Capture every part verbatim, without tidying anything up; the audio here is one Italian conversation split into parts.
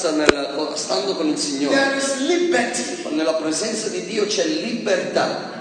sta nel, stando con il Signore. There is liberty. Nella presenza di Dio c'è libertà.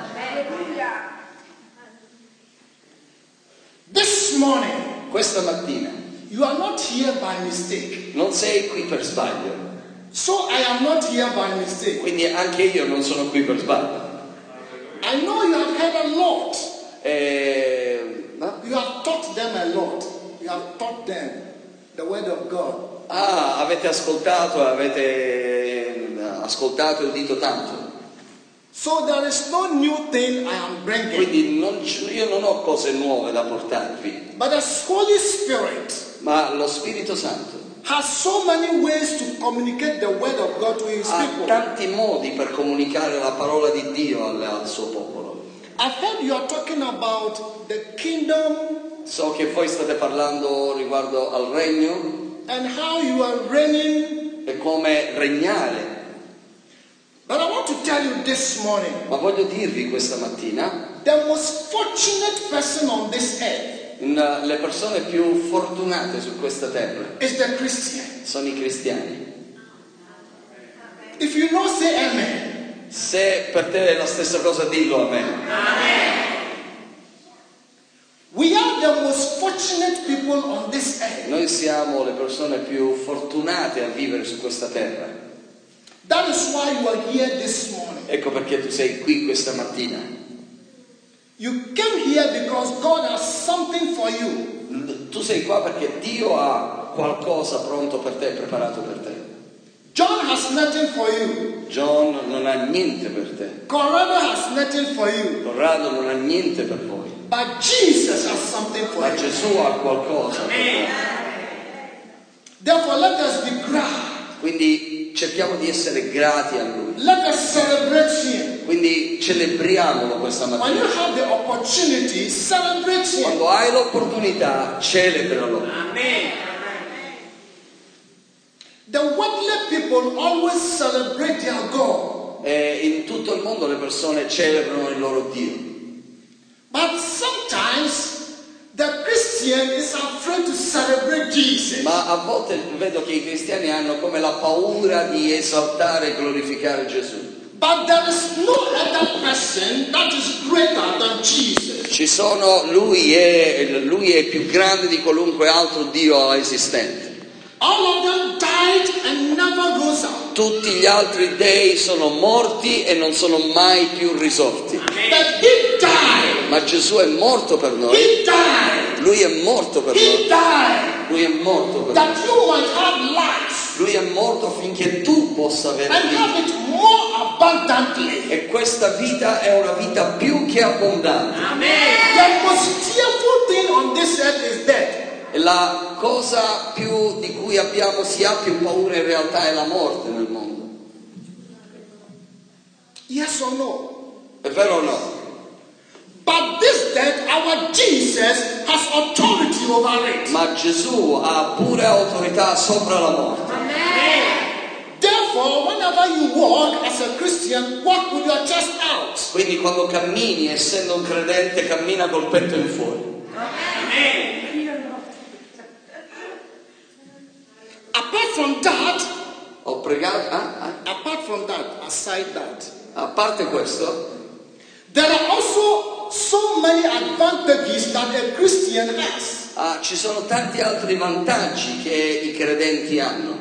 This morning, questa mattina you are not here by mistake. non sei qui per sbaglio. So I am not here by mistake. Quindi anche io non sono qui per sbaglio. I know you have heard a lot. Eh, no? You have taught them a lot. You have taught them the word of God. Ah, avete ascoltato, avete ascoltato e udito tanto. So there is no new thing I am bringing. Quindi non, io non ho cose nuove da portarvi. But the Holy Spirit, ma lo Spirito Santo has so many ways to communicate the word of God to his ha people. tanti modi per comunicare la parola di Dio al, al suo popolo. I've heard you are talking about the kingdom. So che voi state parlando riguardo al regno. And how you are reigning. E come regnare. But I want to tell you this morning. Ma voglio dirvi questa mattina. The most fortunate person on this earth. Le persone più fortunate su questa terra is the Christian. Sono i cristiani. If you know, say amen. Se per te è la stessa cosa, dillo amen. Amen. We are the most fortunate people on this earth. Noi siamo le persone più fortunate a vivere su questa terra. That is why you are here this morning. Ecco perché tu sei qui questa mattina. You came here because God has something for you. Tu sei qua perché Dio ha qualcosa pronto per te, preparato per te. John has nothing for you. John non ha niente per te. Corrado has nothing for you. Corrado non ha niente per voi. But Jesus has something for Ma you. Gesù ha qualcosa per te. Therefore let us be glad. Quindi cerchiamo di essere grati a Lui. Let us celebrate Him. Quindi celebriamolo questa mattina. When you have the opportunity, celebrate Him. Quando hai l'opportunità, celebralo. Amen. The worldly people always celebrate their God. E in tutto il mondo le persone celebrano il loro Dio. But sometimes the Christian is afraid to celebrate Jesus. Ma a volte vedo che i cristiani hanno come la paura di esaltare e glorificare Gesù. But there is no other person that is greater than Jesus. Ci sono, lui è, lui è più grande di qualunque altro Dio esistente. All of them died and never rose up. Tutti gli altri dei sono morti e non sono mai più risorti. But he died. Ma Gesù è morto per noi. He died. Lui è morto per He noi. died. Lui è morto per That noi. you might have life. Lui è morto affinché tu possa avere And vita. have it more abundantly. E questa vita è una vita più che abbondante. Amen. The most fearful thing on this earth is death. E la cosa più di cui abbiamo si ha più paura in realtà è la morte nel mondo. Yes or no? È vero o no? But this death, our Jesus has authority over it. Ma Gesù ha pure autorità sopra la morte. Therefore, whenever you walk as a Christian, walk with your chest out. Quindi quando cammini, essendo un credente, cammina col petto in fuori. Amen. Apart from that, Ho pregato, ah, ah, apart from that, aside that, a parte questo, there are also so many advantages that a Christian has. ah, ci sono tanti altri vantaggi che i credenti hanno.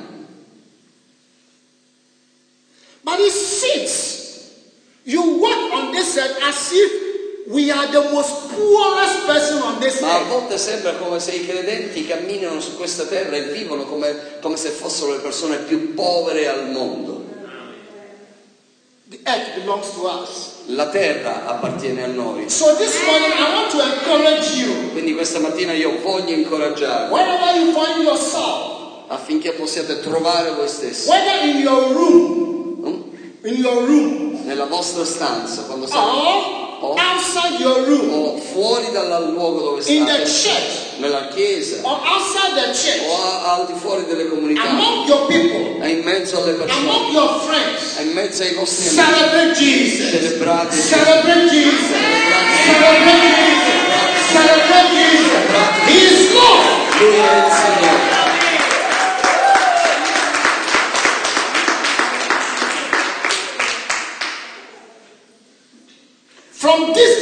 But it seems you walk on this earth as if we are the most poorest person on this Ma a earth. volte sembra come se i credenti camminano su questa terra e vivono come, come se fossero le persone più povere al mondo. The earth belongs to us. La terra appartiene a noi. So this morning I want to encourage you. Quindi questa mattina io voglio incoraggiarvi Wherever you find yourself, affinché possiate trovare voi stessi, whether in your room, mm? in your room, nella vostra stanza, quando siete, or o, outside your room, o fuori dal luogo dove in the state, church, nella chiesa, or outside the church, o a- al di fuori delle comunità, among your people, e in mezzo alle persone, among your friends, e in mezzo ai vostri amici. celebrate Jesus. Celebrate Gesù. Celebrate Jesus. Celebrate Jesus. Celebrate Jesus. He is Lord. Lui è il Signore.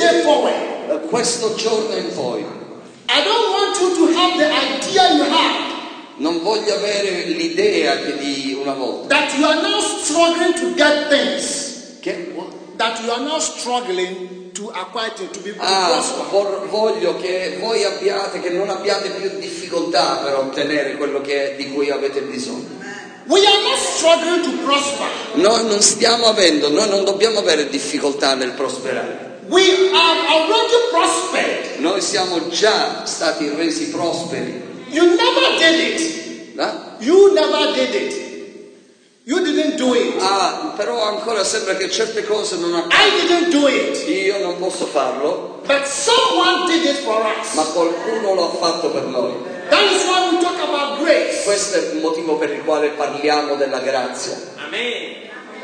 day forward, da questo giorno in poi, I don't want you to have the idea you had non voglio avere l'idea che di una volta. that you are now struggling to get things. Che? That you are now struggling to acquire things, to be Ah, prosper. vor- voglio che voi abbiate, che non abbiate più difficoltà per ottenere quello che, di cui avete bisogno. We are not struggling to prosper. Noi non stiamo avendo, noi non dobbiamo avere difficoltà nel prosperare. We have already prospered. Noi siamo già stati resi prosperi. You never did it. Eh? You never did it. You didn't do it. Ah, però ancora sembra che certe cose non I accadono. didn't do it. Io non posso farlo, But someone did it for ma us. qualcuno lo ha fatto per noi. That is why we talk about grace. Questo è il motivo per il quale parliamo della grazia. Amen.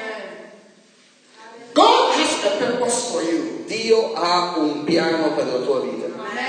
God has a purpose for you. Dio ha un piano per la tua vita.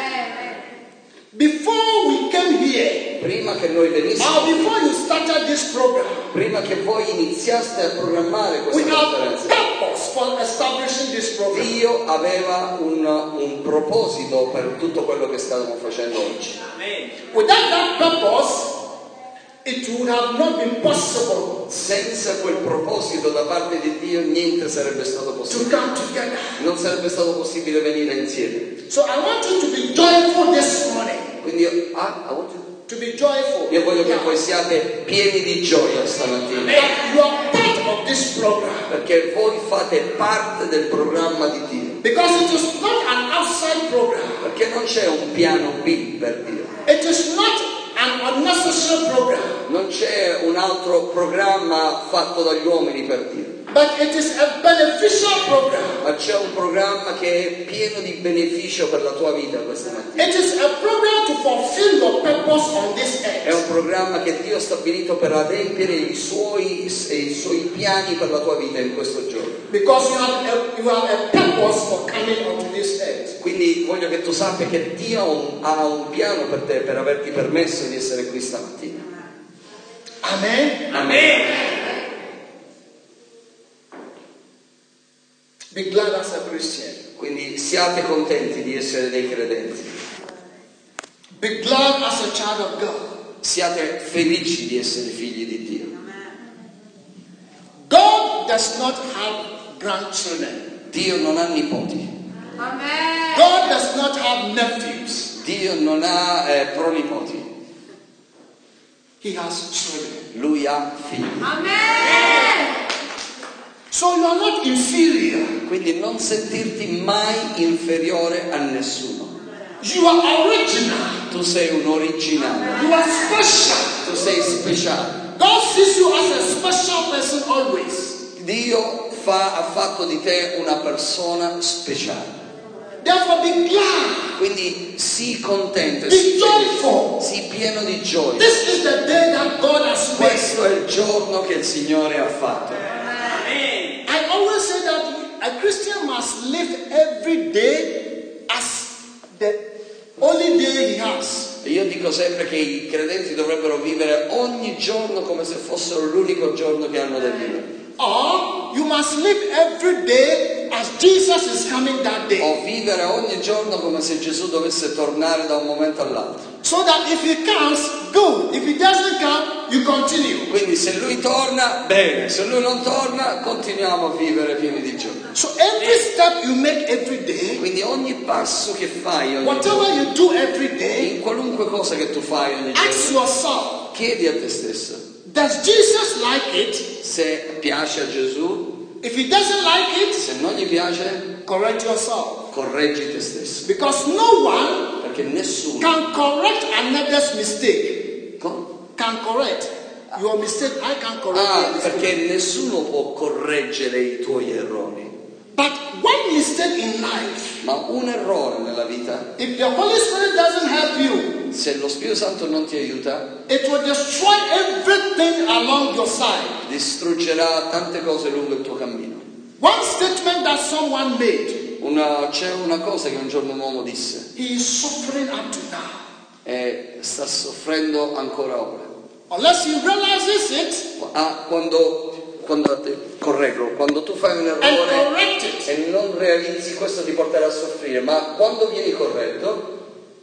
Before we came here, Prima che noi venissimo, or before you started this program, prima che voi iniziaste a programmare we questa have conferenza, purpose for establishing this program. Dio aveva un, un proposito per tutto quello che stavamo facendo oggi. Amen. Without that purpose, it would have not been possible Senza quel proposito da parte di Dio niente sarebbe stato to possibile. come together. Non sarebbe stato possibile venire insieme. So I want you to be joyful this morning. Quindi io, ah, I want to- To be joyful. io voglio che Yeah. voi siate pieni di gioia stamattina, That you are part of this program. perché voi fate parte del programma di Dio. Because it is not an outside program. Perché non c'è un piano B per Dio. It is not an unnecessary program. Non c'è un altro programma fatto dagli uomini per Dio. But it is a beneficial program. Ma c'è un programma che è pieno di beneficio per la tua vita questa mattina. It is a program to fulfill your purpose on this È earth. un programma che Dio ha stabilito per adempiere i suoi, i suoi piani per la tua vita in questo giorno. Because you have a, you have a purpose for coming onto this earth. Quindi voglio che tu sappia che Dio ha un, ha un piano per te, per averti permesso di essere qui stamattina. Amen. Amen. Be glad as a Christian. Quindi siate contenti di essere dei credenti. Be glad as a child of God. Siate felici di essere figli di Dio. God does not have grandchildren. Dio non ha nipoti. God does not have nephews. Dio non ha eh, pronipoti. He has children. Lui ha figli. So you are not inferior. Quindi non sentirti mai inferiore a nessuno. You are original. Tu sei un originale. You are special. Tu sei speciale. God sees you as a special person always. Dio fa, ha fatto di te una persona speciale. Therefore be glad. Quindi sii contento, Be sii, joyful. sii pieno di gioia. This is the day that God has made. Questo è il giorno che il Signore ha fatto. Amen. I always say that a Christian must live every day as the only day he has. E io dico sempre che i credenti dovrebbero vivere ogni giorno come se fossero l'unico giorno che hanno da vivere. Or you must live every day as Jesus is coming that day. O vivere ogni giorno come se Gesù dovesse tornare da un momento all'altro. So that if he comes, good. If he doesn't come, you continue. Quindi se Lui torna, bene. Se Lui non torna, continuiamo a vivere pieni di gioia. So every step you make every day, Quindi ogni passo che fai ogni whatever giorno, you do every day, in qualunque cosa che tu fai ogni ask giorno, yourself, chiedi a te stesso does Jesus like it? se piace a Gesù. If he doesn't like it, Se non gli piace, correct yourself. correggi te stesso. Because no one Perché nessuno can correct another's mistake. Co- Can correct your mistake. I can correct Ah, your mistake. perché nessuno può correggere i tuoi errori. But one mistake in life, Ma un errore nella vita, if the Holy Spirit doesn't help you, se lo Spirito Santo non ti aiuta, it will destroy everything along your side. distruggerà tante cose lungo il tuo cammino. One statement that someone made, Una- c'è una cosa che un giorno un uomo disse, he is suffering up to now. e sta soffrendo ancora ora. Unless he realizes it, Ah, quando quando correggo, quando tu fai un and errore correct it, e non realizzi, questo ti porterà a soffrire, ma quando vieni corretto,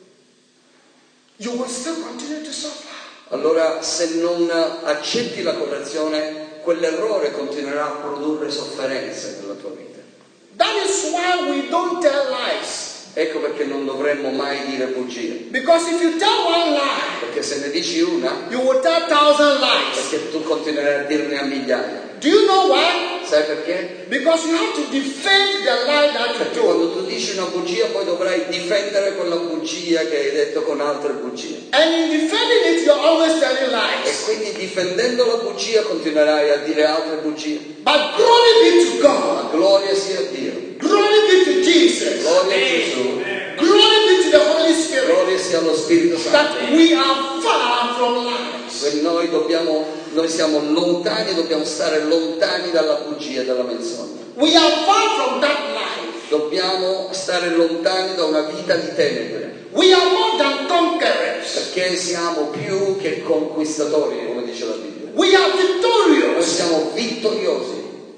you will still continue to suffer. allora se non accetti la correzione, quell'errore continuerà a produrre sofferenze nella tua vita. That is why we don't tell lies. Ecco perché non dovremmo mai dire bugie, Because if you tell one lie, perché se ne dici una, you will tell thousand lies. perché tu continuerai a dirne a migliaia. Do you know why? Sai perché? Because you have to defend the lie that you Perché told. quando tu dici una bugia poi dovrai difendere quella bugia che hai detto con altre bugie. And in defending it, you're always telling E lies. quindi difendendo la bugia continuerai a dire altre bugie. But glory be to God. Ma gloria sia a Dio, Glory be to Jesus. gloria a Gesù, Glory be to the Holy Spirit. gloria sia allo Spirito Santo. That we are far from lies. E noi dobbiamo, noi siamo lontani, dobbiamo stare lontani dalla bugia e dalla menzogna. We are far from that life. Dobbiamo stare lontani da una vita di tenebre, We are more than conquerors. perché siamo più che conquistatori, come dice la Bibbia. We are Noi victorious. siamo vittoriosi.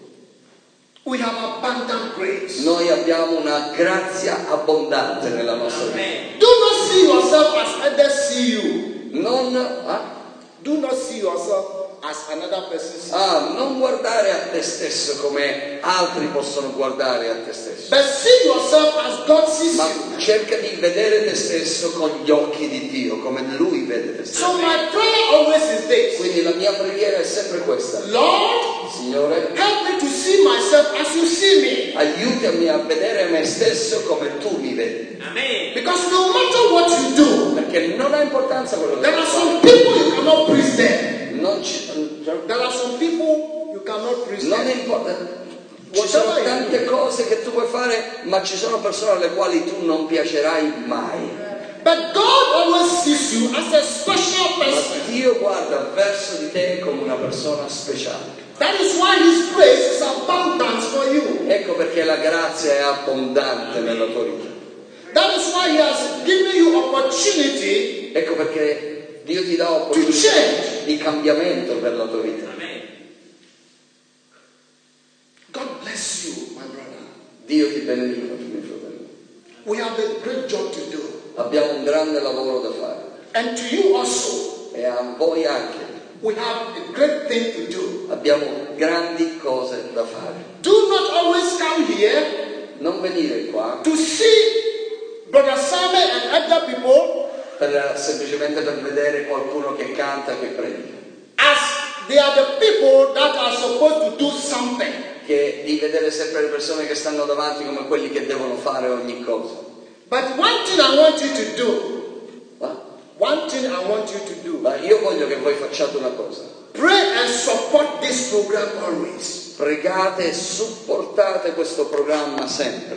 We have abundant grace. Noi abbiamo una grazia abbondante nella nostra vita. Amen. Do not see yourself as others see you. Non, ah, Do not see yourself as another person sees you. ah, non guardare a te stesso come altri possono guardare a te stesso, But see yourself as God sees ma you. cerca di vedere te stesso con gli occhi di Dio, come Lui vede te stesso. So my prayer always is this. Quindi la mia preghiera è sempre questa: Lord, Signore, help me to see myself as you see me. aiutami a vedere me stesso come Tu mi vedi, Amen. Because no matter what you do, perché non ha importanza quello che there are fai. some people you cannot please them. Non ci, There are some people you cannot please non them. importa. Ci sono tante cose che tu puoi fare, ma ci sono persone alle quali tu non piacerai mai. But God always sees you as a special Ma person. Dio guarda verso di te come una persona speciale. That is why His grace is abundant for you. Ecco perché la grazia è abbondante nella tua vita. That is why He has given you opportunity Ecco perché Dio ti dà to opportunità change. di cambiamento per la tua vita. Amen. God bless you, my brother. Dio ti benedica, mio fratello. We have a great job to do. Abbiamo un grande lavoro da fare. And to you also, E a voi anche. we have a great thing to do. Abbiamo grandi cose da fare. Do not always come here Non venire qua to see Brother Simon and other people per, semplicemente per vedere qualcuno che canta, che predica. as they are the people that are supposed to do something. Che di vedere sempre le persone che stanno davanti come quelli che devono fare ogni cosa. But one thing I want you to do, Ma, one thing I want you to do, ma io voglio che voi facciate una cosa. pray and support this program always. Pregate e supportate questo programma sempre.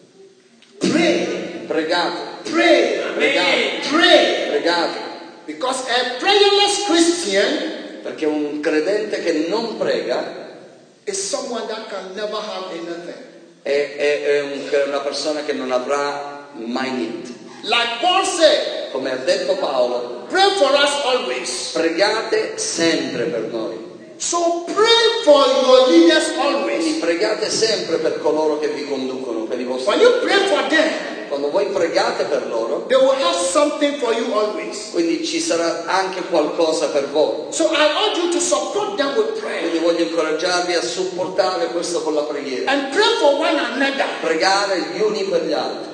Pray, Pregate, pray, pregate, pray. pregate. Because a prayerless Christian Perché un credente che non prega is someone that can never have anything. è, è- è un- è una persona che non avrà mai niente. Like Paul said, Come ha detto Paolo, pray for us always. pregate sempre per noi. So pray for your leaders Quindi always. pregate sempre per coloro che vi conducono, per i vostri. When you pray for them, Quando voi pregate per loro, they will have something for you always. quindi ci sarà anche qualcosa per voi. So I urge you to support them with prayer Quindi voglio incoraggiarvi a supportare questo con la preghiera. and pray for one another. Pregare gli uni per gli altri.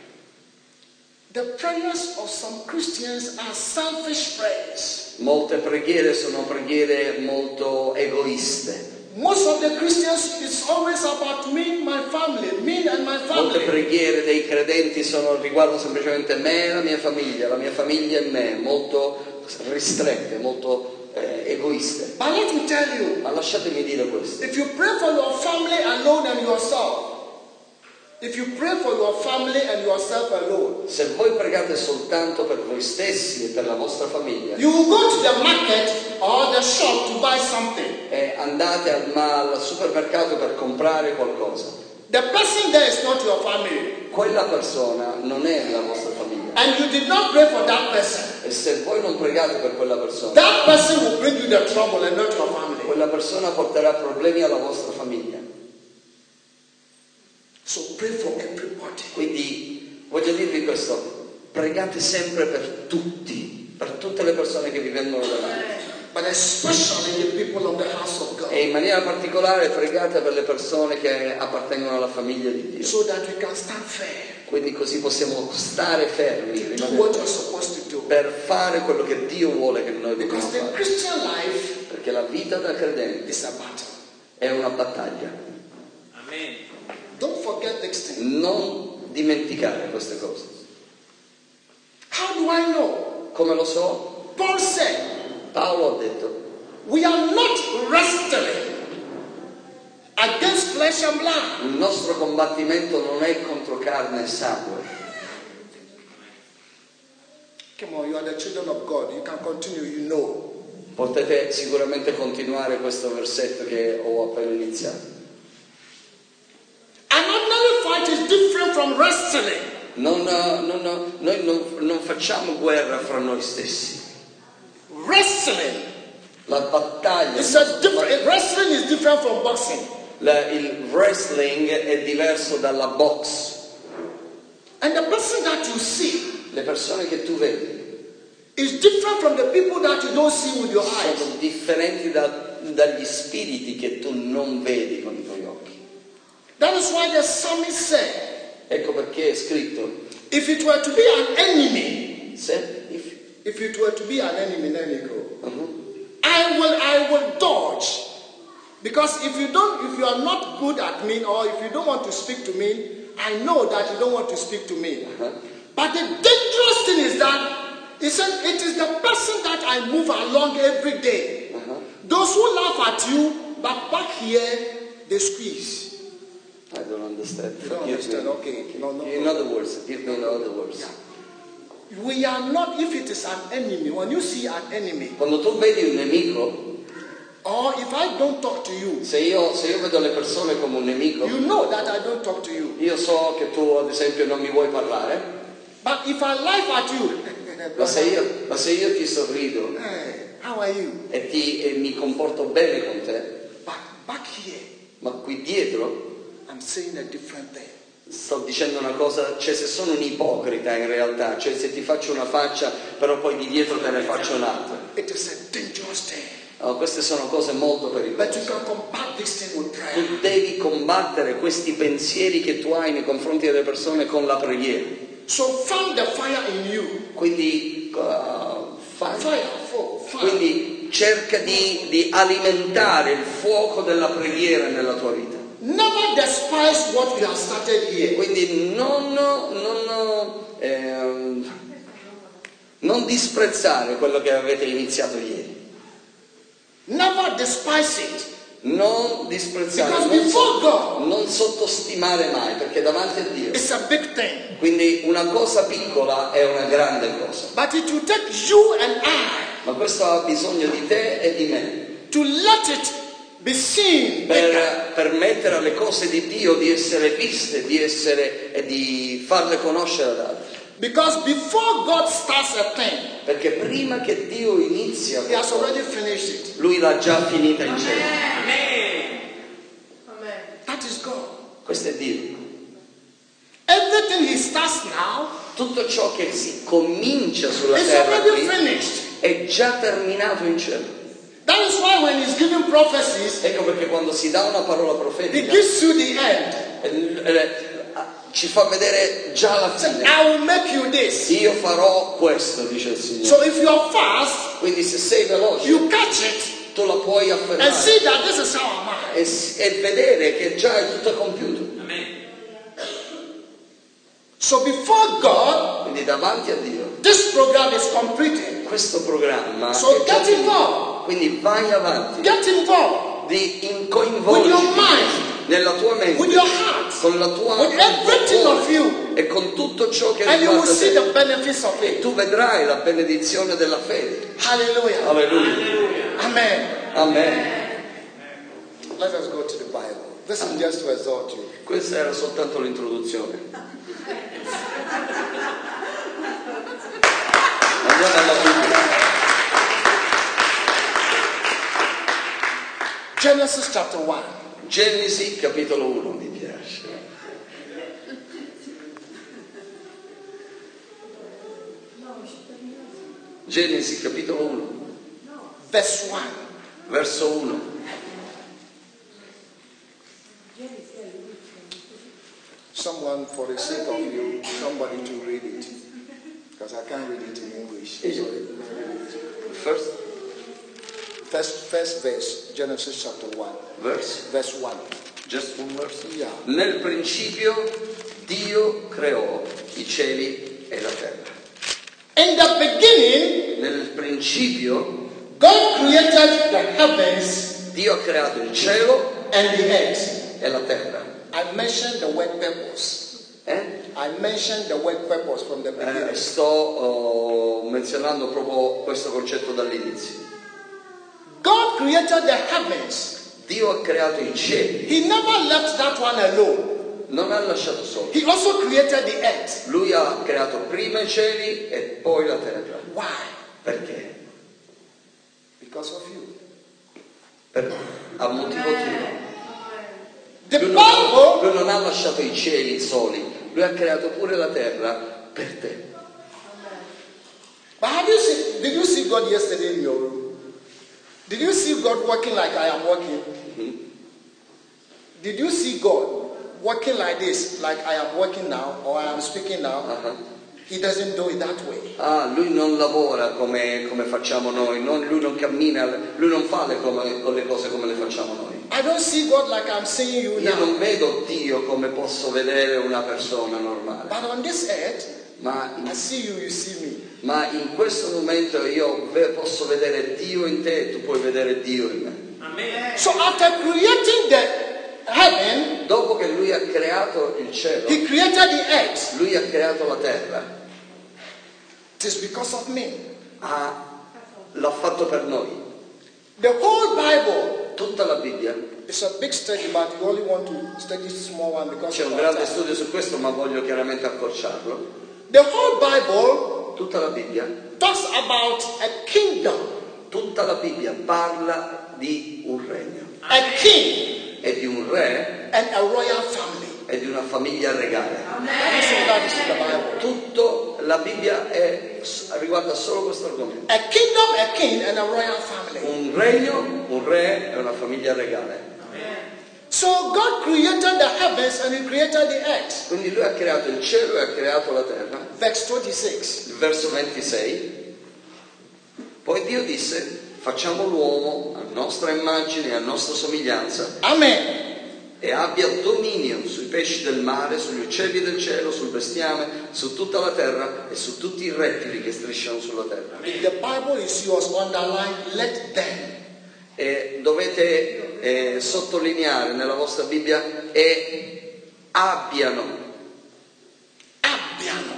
The prayers of some Christians are selfish prayers. Molte preghiere sono preghiere molto egoiste. Most of the Christians, it's always about me, my family, me and my Molte family. preghiere dei credenti sono, riguardano semplicemente me e la mia famiglia, la mia famiglia e me, molto ristrette, molto eh, egoiste. But let me tell you, Ma lasciatemi dire questo. if you pray for your family alone and yourself, if you pray for your family and yourself alone, Se voi pregate soltanto per voi stessi e per la vostra famiglia you will go to the market or the shop to buy something. e andate al, ma- al supermercato per comprare qualcosa, The person there is not your family. quella persona non è la vostra famiglia. And you did not pray for that person. E se voi non pregate per quella persona, That person will bring you the trouble and not your family. quella persona porterà problemi alla vostra famiglia. So pray for everybody. Quindi voglio dirvi questo, pregate sempre per tutti, per tutte le persone che vi vengono davanti. But especially the people of the house of God. E in maniera particolare pregate per le persone che appartengono alla famiglia di Dio. So that we can stand fair. Quindi così possiamo stare fermi, Do what you're supposed to do. per fare quello che Dio vuole che noi dobbiamo Because the fare. Christian life Perché la vita da credente is a battle. è una battaglia. Amen. Don't forget next thing. Non dimenticare queste cose. How do I know? Come lo so? Paul said, Paolo ha detto, we are not wrestling against flesh and blood. il nostro combattimento non è contro carne e sangue. Come on, you are the children of God. You can continue, you know. Potete sicuramente continuare questo versetto che ho appena iniziato. An ordinary fight is different from wrestling. Non, non, noi non, non facciamo guerra fra noi stessi. Wrestling La battaglia, is a different. Wrestling is different from boxing. la- il wrestling è diverso dalla box. And the person that you see Le persone che tu vedi is different from the people that you don't see with your eyes. sono differenti da- dagli spiriti che tu non vedi con i tuoi occhi. That is why the psalmist said, Ecco perché è scritto, if it were to be an enemy, se, if, if it were to be an enemy, then you go. uh-huh. I will, I will dodge. Because if you don't, if you are not good at me, or if you don't want to speak to me, I know that you don't want to speak to me. Uh-huh. But the dangerous thing is that he said it is the person that I move along every day. Uh-huh. Those who laugh at you, but back here they squeeze. I don't understand. You don't Forgive understand, me. okay. No, no, In no. other words, give me in other words. We are not, if it is an enemy, when you see an enemy, Quando tu vedi un nemico, or if I don't talk to you, se io, se io vedo le persone come un nemico, you know that I don't talk to you. io so che tu ad esempio non mi vuoi parlare, But if I laugh at you, ma se io, ma se io ti sorrido hey, how are you? e, ti, e mi comporto bene con te, But back here, ma qui dietro I'm saying a different thing. sto dicendo una cosa, cioè se sono un ipocrita in realtà, cioè se ti faccio una faccia però poi di dietro te ne faccio un'altra. It is a dangerous thing. No, queste sono cose molto But pericolose. you can combat this thing with prayer. Tu devi combattere questi pensieri che tu hai nei confronti delle persone con la preghiera. So fan the fire in you. Quindi, uh, fai- Fire, fire, fire. quindi cerca di, di alimentare il fuoco della preghiera nella tua vita. Never despise what we have started here. Quindi non, non, ehm, non disprezzare quello che avete iniziato ieri. Never despise it. Non disprezzare, Because non, before God, non sottostimare mai, perché davanti a Dio. it's a big thing. Quindi una cosa piccola è una grande cosa. But it will take you and I Ma questo ha bisogno di te e di me. to let it be seen bigger. Per permettere alle cose di Dio di essere viste, di essere e di farle conoscere ad altri. Because before God starts a thing, Perché prima che Dio inizia, He has already finished it. Lui l'ha già finita in cielo. Amen. That is God. Questo è Dio. Everything He starts now Tutto ciò che si comincia sulla is terra already qui finished. è già terminato in cielo. That is why when He's giving prophecies, Ecco perché quando si dà una parola He profetica gives you the end. eh, eh, ci fa vedere già la Say, fine. I will make you this. Io farò questo, dice il Signore. So if you are fast, Quindi se sei veloce, you catch it tu la puoi and afferrare see that this is how am I. e, e vedere che già è tutto compiuto. Amen. So before God, Quindi davanti a Dio this program is completed. questo programma So è già get finito. involved. Quindi vai avanti Get involved di in- with your coinvolgiti mind, nella tua with mente, your heart, con la tua with everything cuore of you, e con tutto ciò che and you will riguarda see te. the benefits of E it. tu vedrai la benedizione della fede. Hallelujah. Alleluia. Amen. Amen. Let us go to the Bible. This is just to exhort you. Questa era soltanto l'introduzione. Andiamo alla Bibbia. Genesis chapter one. Genesi capitolo uno mi piace. Genesi capitolo uno. Verse one. Verso uno. Someone, for the sake of you, somebody to read it. Because I can't read it in English. First First, first verse, Genesis chapter one. verse. Verse one. Just one verse. Yeah. Nel principio Dio creò i cieli e la terra. In the beginning, Nel principio God created the heavens Dio ha creato il cielo and the earth. e la terra. I mentioned the word purpose. Eh? I mentioned the word purpose from the beginning. Eh, sto oh, menzionando proprio questo concetto dall'inizio. God created the heavens. Dio ha creato i cieli, He never left that one alone. non ha lasciato solo. He also created the earth. Lui ha creato prima i cieli e poi la terra. Why? Perché? Because of you. Per, a motivo tuo. The Lui non, Bible, lui non ha lasciato i cieli soli, lui ha creato pure la terra per te. but have you seen, did you see God yesterday in your room? Did you see God working like I am working? Mm-hmm. Did you see God working like this, like I am working now, or I am speaking now? Uh-huh. He doesn't do it that way. Ah, lui non lavora come, come facciamo noi, non- lui non cammina, lui non fa le, come, con le cose come le facciamo noi. I don't see God like I'm seeing you Io now. non vedo Dio come posso vedere una persona normale, But on this earth, ma I in, see you, you see me. ma in questo momento io ve- posso vedere Dio in te e tu puoi vedere Dio in me. Amen. So after creating the heaven, Dopo che lui ha creato il cielo, He created the earth. lui ha creato la terra, It is because of me. ha- l'ha fatto per noi. The whole Bible Tutta la Bibbia, is a big study, but you only want to study the small one because c'è of un our grande time. studio su questo, ma voglio chiaramente accorciarlo. The whole Bible Tutta la Bibbia, talks about a kingdom, tutta la Bibbia parla di un regno a king, e di un re and a royal family. e di una famiglia regale. That is all that is in the Bible. Tutto la Bibbia è, riguarda solo questo argomento. A kingdom, a king, and a royal family. Un regno, un re e una famiglia regale. So God created the heavens and He created the earth. Quindi lui ha creato il cielo e ha creato la terra. Verse twenty-six. Il verso ventisei. Poi Dio disse: facciamo l'uomo a nostra immagine e a nostra somiglianza Amen. e abbia dominio sui pesci del mare, sugli uccelli del cielo, sul bestiame, su tutta la terra e su tutti i rettili che strisciano sulla terra. If the Bible is yours, underline, let them. E dovete eh, sottolineare nella vostra Bibbia e abbiano. Abbiano.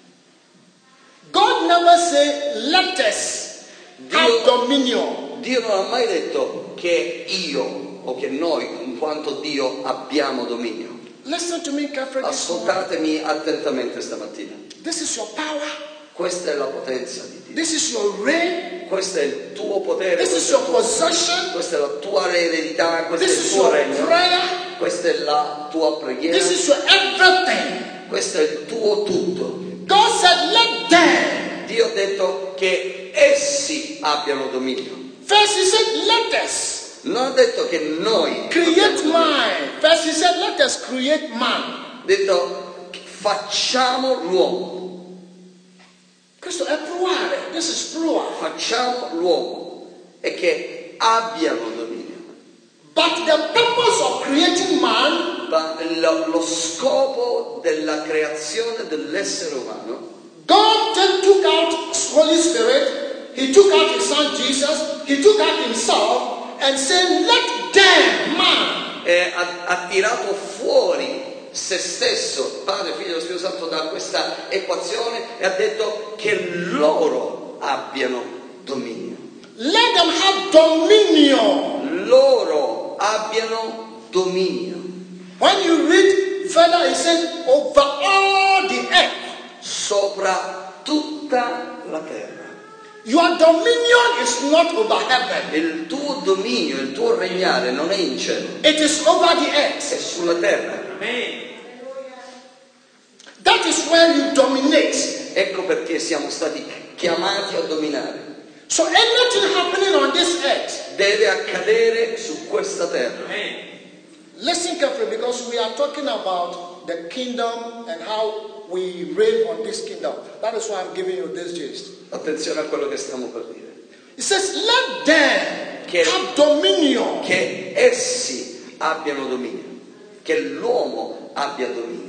God never said, let us have dominion. Dio non ha mai detto che io o che noi, in quanto Dio, abbiamo dominio. Listen to me carefully. this morning. Ascoltatemi attentamente stamattina. This is your power. Questa è la potenza di Dio. This is your reign. Questo è il tuo potere. This is your possession. Questa è la tua eredità. Questo This è il is tuo your regno. prayer. Questa è la tua preghiera. This is your everything. Questo è il tuo tutto. God said, let them. Dio ha detto che essi abbiano dominio. First He said, let us Non ha detto che noi create man. First He said, let us create man. ha detto facciamo l'uomo. Questo è plurale. This is plural. Facciamo l'uomo e che abbiano dominio. But the purpose of creating man, Ma lo, lo scopo della creazione dell'essere umano, God then took out Holy Spirit, He took out His Son Jesus, He took out Himself and said, let them, man. è, ha, ha tirato fuori se stesso, Padre, Figlio e Spirito Santo, da questa equazione e ha detto che loro abbiano dominio. Let them have dominion. Loro abbiano dominio. When you read further, it says, over all the earth. Sopra tutta la terra. Your dominion is not over heaven. Il tuo dominio, il tuo regnare non è in cielo, It is over the è earth. sulla terra. Amen. That is where you dominate. Ecco perché siamo stati chiamati a dominare. So anything happening on this earth, Deve accadere su questa terra. Amen. listen carefully, because we are talking about the kingdom and how we reign on this kingdom. That is why I'm giving you this gist. Attenzione a quello che stiamo per dire. It says, let them Che- have dominion. Che essi abbiano dominio, che l'uomo abbia dominio.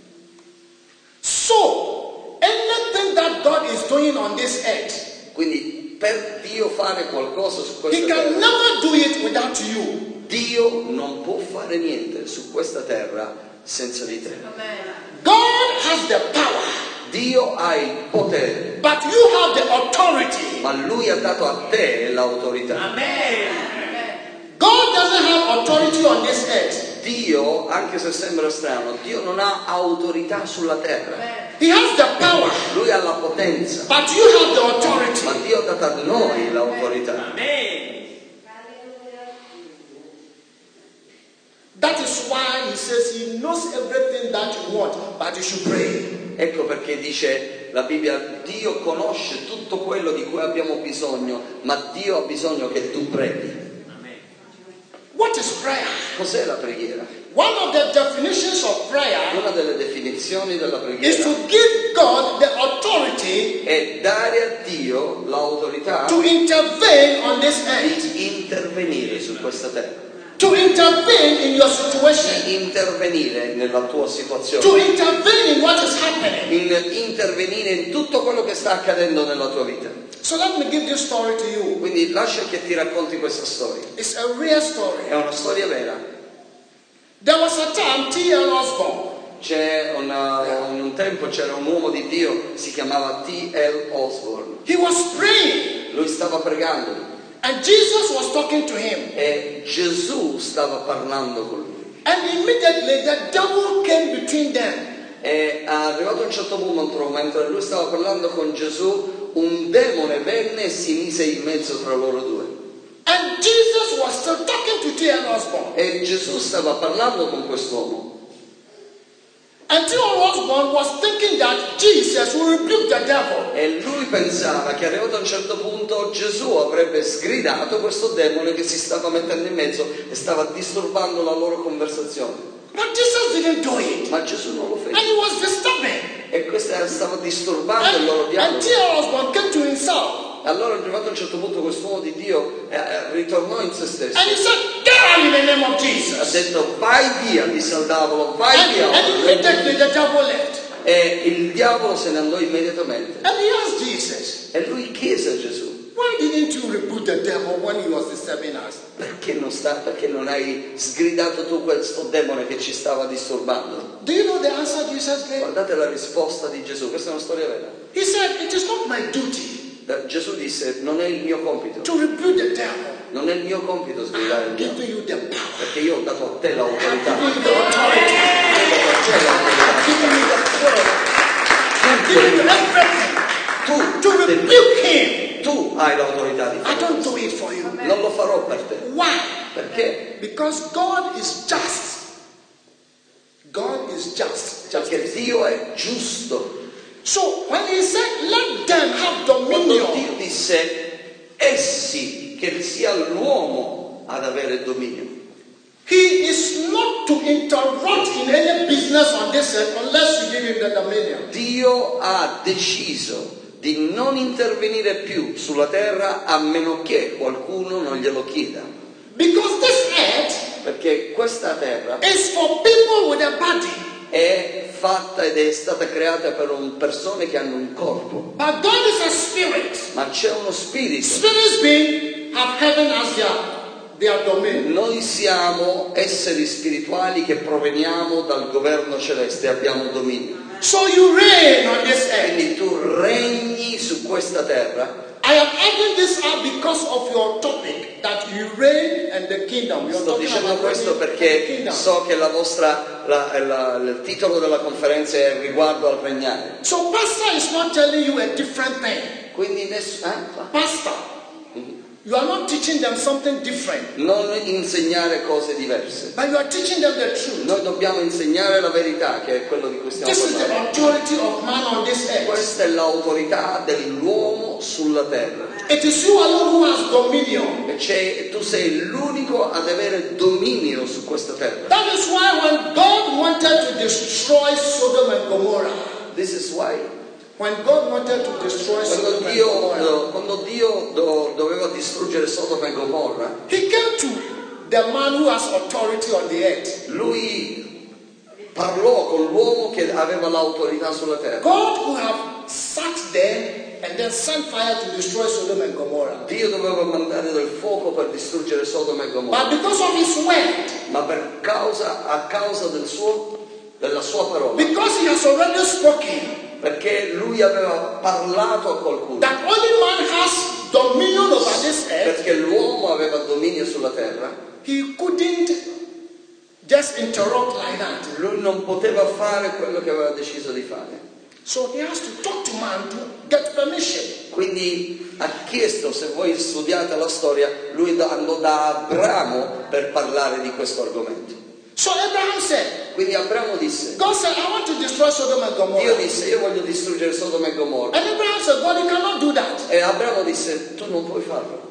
So, anything that God is doing on this earth, Quindi per Dio fare qualcosa su He questa can terra, never do it without you. Dio non può fare niente su questa terra senza di te. God has the power, Dio ha il potere, but you have the authority. ma Lui ha dato a te l'autorità. Amen. God doesn't have authority on this earth. Dio, anche se sembra strano, Dio non ha autorità sulla terra. He has the power, Lui ha la potenza, but you have the ma authority. Dio ha dato a noi l'autorità. Amen. That is why He says He knows everything that you want, but you should pray. Ecco perché dice la Bibbia, Dio conosce tutto quello di cui abbiamo bisogno, ma Dio ha bisogno che tu preghi. Amen. What is prayer? Cos'è la preghiera? One of the definitions of prayer Una delle definizioni della is preghiera to give God the authority è dare a Dio l'autorità to intervene on this earth, di intervenire su questa terra, to intervene in your situation, di intervenire nella tua situazione, to intervene in what is happening. in intervenire in tutto quello che sta accadendo nella tua vita. So let me give this story to you. Quindi lascia che ti racconti questa storia. It's a real story. È una storia vera. There was a time T L Osborne, C'è una, in un tempo c'era un uomo di Dio, si chiamava T L Osborne. he was praying, Lui stava pregando and Jesus was talking to him. e Gesù stava parlando con lui. And immediately the devil came between them. E arrivato a un certo punto, mentre lui stava parlando con Gesù, un demone venne e si mise in mezzo tra loro due. And Jesus was still talking to T L Osborne. E Gesù stava parlando con quest'uomo. And T L Osborne was thinking that Jesus will rebuke the devil. E lui pensava che arrivato a un certo punto Gesù avrebbe sgridato questo demone che si stava mettendo in mezzo e stava disturbando la loro conversazione. But Jesus didn't do it. Ma Gesù non lo And fece. he was disturbing. E questo stava disturbando il loro And, and dialogo. T L Osborne came to himself. Allora arrivato a un certo punto quest'uomo di Dio eh, ritornò in se stesso. And he said, get out in the name of Ha Jesus. detto vai via, disse al diavolo, vai And, via. and immediately the devil left. E il diavolo se ne andò immediatamente. And he asked Jesus, E lui chiese a Gesù, why didn't you rebuke the devil when he was disturbing us? perché non, sta, perché non hai sgridato tu questo demone che ci stava disturbando? Do you know the answer Jesus gave? Guardate la risposta di Gesù, questa è una storia vera. He said, it is not my duty Da- Gesù disse, non è il mio compito, to rebuke the devil. non è il mio compito sgridare I'm il diavolo, giving you the power. perché io ho dato a te I'm l'autorità. giving you the authority. Ho dato a te I'm giving you l'autorità. the word. I'm giving you everything Tu, to rebuke him. tu hai l'autorità di I fare don't questo. do it for you. Non lo farò per te. Why? Perché? Because God is just. God is just. just. Perché Dio è giusto. So when he said, let them have Quando dominion, Dio disse essi, che sia l'uomo ad avere dominio, he is not to interrupt in any business on this earth unless you give him the dominion. Dio ha deciso di non intervenire più sulla terra a meno che qualcuno non glielo chieda. Because this earth Perché questa terra is for people with a body. è fatta ed è stata creata per un- persone che hanno un corpo, But God is a spirit. ma c'è uno spirito. Spirits being have heaven as their, their domain. Noi siamo esseri spirituali che proveniamo dal governo celeste, abbiamo dominio. So you reign on this earth. Quindi tu regni su questa terra. I am adding this up because of your topic that you reign and the kingdom. You're Sto talking dicendo about questo reigning and the perché kingdom. so che la vostra, la- la- il titolo della conferenza è riguardo al regnare. So pastor is not telling you a different thing. Quindi nessuno... Eh? Pastor, you are not teaching them something different, Non insegnare cose diverse. but you are teaching them the truth. Noi dobbiamo insegnare la verità, che è quello di cui stiamo This is the parlando. authority of man on this earth. Questa è l'autorità dell'uomo sulla terra. It is you alone who has dominion. E c'è- tu sei l'unico ad avere dominio su questa terra. That is why when God wanted to destroy Sodom and Gomorrah, This is why. when God wanted to destroy Quando Sodom and Dio, Gomorrah, quando Dio do- doveva distruggere Sodoma e Gomorra, He came to the man who has authority on the earth. lui parlò con l'uomo che aveva l'autorità sulla terra. God could have sat there and then sent fire to destroy Sodom and Gomorrah. Dio doveva mandare del fuoco per distruggere Sodoma e Gomorra, But because of His word, ma per causa, a causa del suo, della sua parola, because He has already spoken, perché lui aveva parlato a qualcuno, that only man has dominion over this earth, perché l'uomo aveva dominio sulla terra, he couldn't just interrupt like that. lui non poteva fare quello che aveva deciso di fare. So he has to talk to man to get permission. Quindi ha chiesto, se voi studiate la storia, lui da- andò da Abramo per parlare di questo argomento. So Abraham said, Quindi Abramo disse, God said, I want to destroy Sodom and Dio Gomorrah. disse, io voglio distruggere Sodoma e Gomorra. And Abraham said, God, you cannot do that. E Abramo disse, tu non puoi farlo,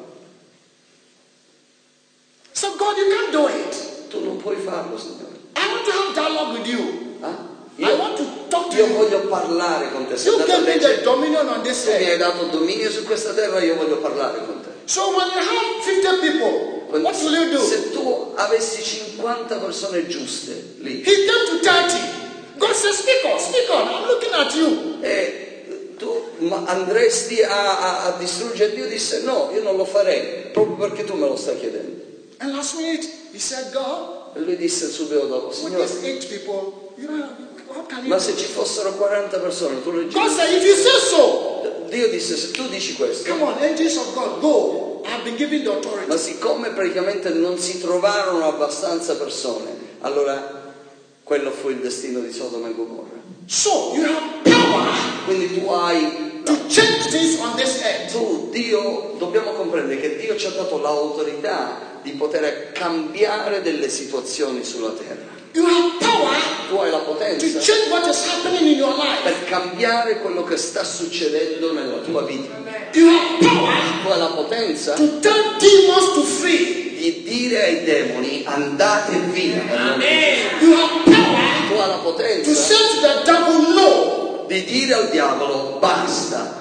So God, you can't do it. tu non puoi farlo, Signore. I want to have dialogue with you. Ah? I Io, want to talk to io you. voglio parlare con te. Se You andato gave a me leggere, the dominion on this tu mi hai earth. dato dominio su questa terra, io voglio parlare con te. So when you have fifty people, Quindi, what will you do? se tu avessi cinquanta persone giuste lì, He came to thirty. God says, speak on, speak on. I'm looking at you. e tu ma andresti a, a, a distruggere, Dio disse no, io non lo farei, proprio perché tu me lo stai chiedendo. And last minute, he said, God, E lui disse subito dopo, with Signore, these eight people, you know, what can you ma do? se ci fossero quaranta persone, tu le God said, if you say so, Dio disse, se tu dici questo, come on, angels of God, go. I've been given the authority. ma siccome praticamente non si trovarono abbastanza persone, allora quello fu il destino di Sodoma e Gomorra. So you have power Quindi tu hai, to change things on this earth. tu, Dio, dobbiamo comprendere che Dio ci ha dato l'autorità di poter cambiare delle situazioni sulla terra. You have power Tu hai la to potenza change what is happening in your life. per cambiare quello che sta succedendo nella tua vita. You have power Tu hai la potenza to tell demons to flee. di dire ai demoni andate via. You have power Tu hai la to potenza say to the devil no. di dire al diavolo basta.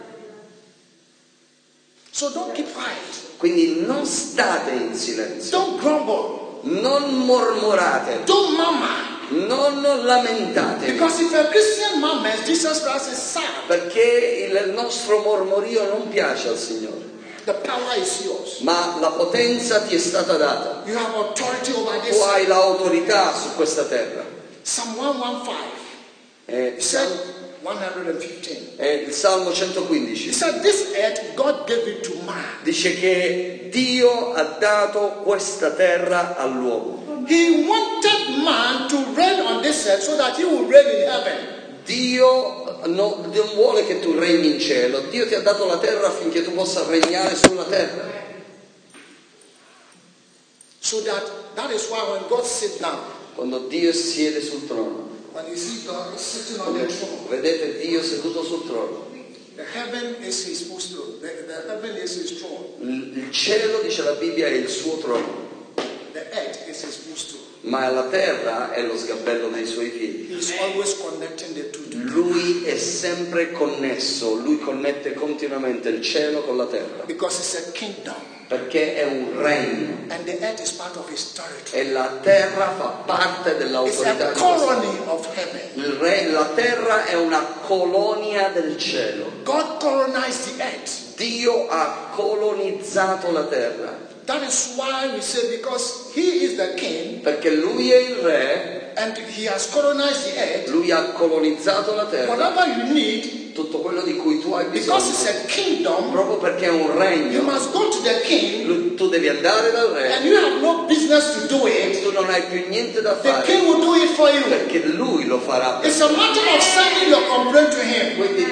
So don't keep quiet. Quindi non state in silenzio, Don't grumble. non mormorate, Don't murmur. non lamentatevi, Because if a Christian murmurs, Jesus Christ is sad. perché il nostro mormorio non piace al Signore. The power is yours. Ma la potenza ti è stata data. You have authority over Tu this. hai l'autorità su questa terra. Psalm one fifteen. È, He said one fifteen. è il Salmo He centoquindici. said this earth God gave it to man. Dice che Dio ha dato questa terra all'uomo. He wanted man to reign on this earth so that he will reign in heaven. Dio no- non vuole che tu regni in cielo. Dio ti ha dato la terra affinché tu possa regnare sulla terra. So that that is why when God sits down, Quando Dio siede sul trono, when you see God sitting on the throne, vedete Dio seduto sul trono. the heaven is his footstool. The, the heaven is his throne. Il il cielo, dice la Bibbia, è il suo trono, The earth is his footstool. ma la terra è lo sgabello dei suoi piedi. He is always connecting the two together. Lui è sempre connesso, lui connette continuamente il cielo con la terra, Because it's a kingdom. perché è un regno And the earth is part of his territory. e la terra fa parte It's dell'autorità a di questo. colony of heaven. Il re, la terra è una colonia del cielo. God colonized the earth. Dio ha colonizzato la terra, That is why we say because he is the king perché lui è il re, and he has colonized the earth, lui ha colonizzato la terra, whatever you need, tutto quello di cui tu hai because it's bisogno, a kingdom, proprio perché è un you regno, must go to the king lui- tu devi andare dal re, and you have no business to do it. tu non hai più niente da The fare, king will do it for you. perché lui lo farà. It's a matter of sending your complaint to him. Quindi devi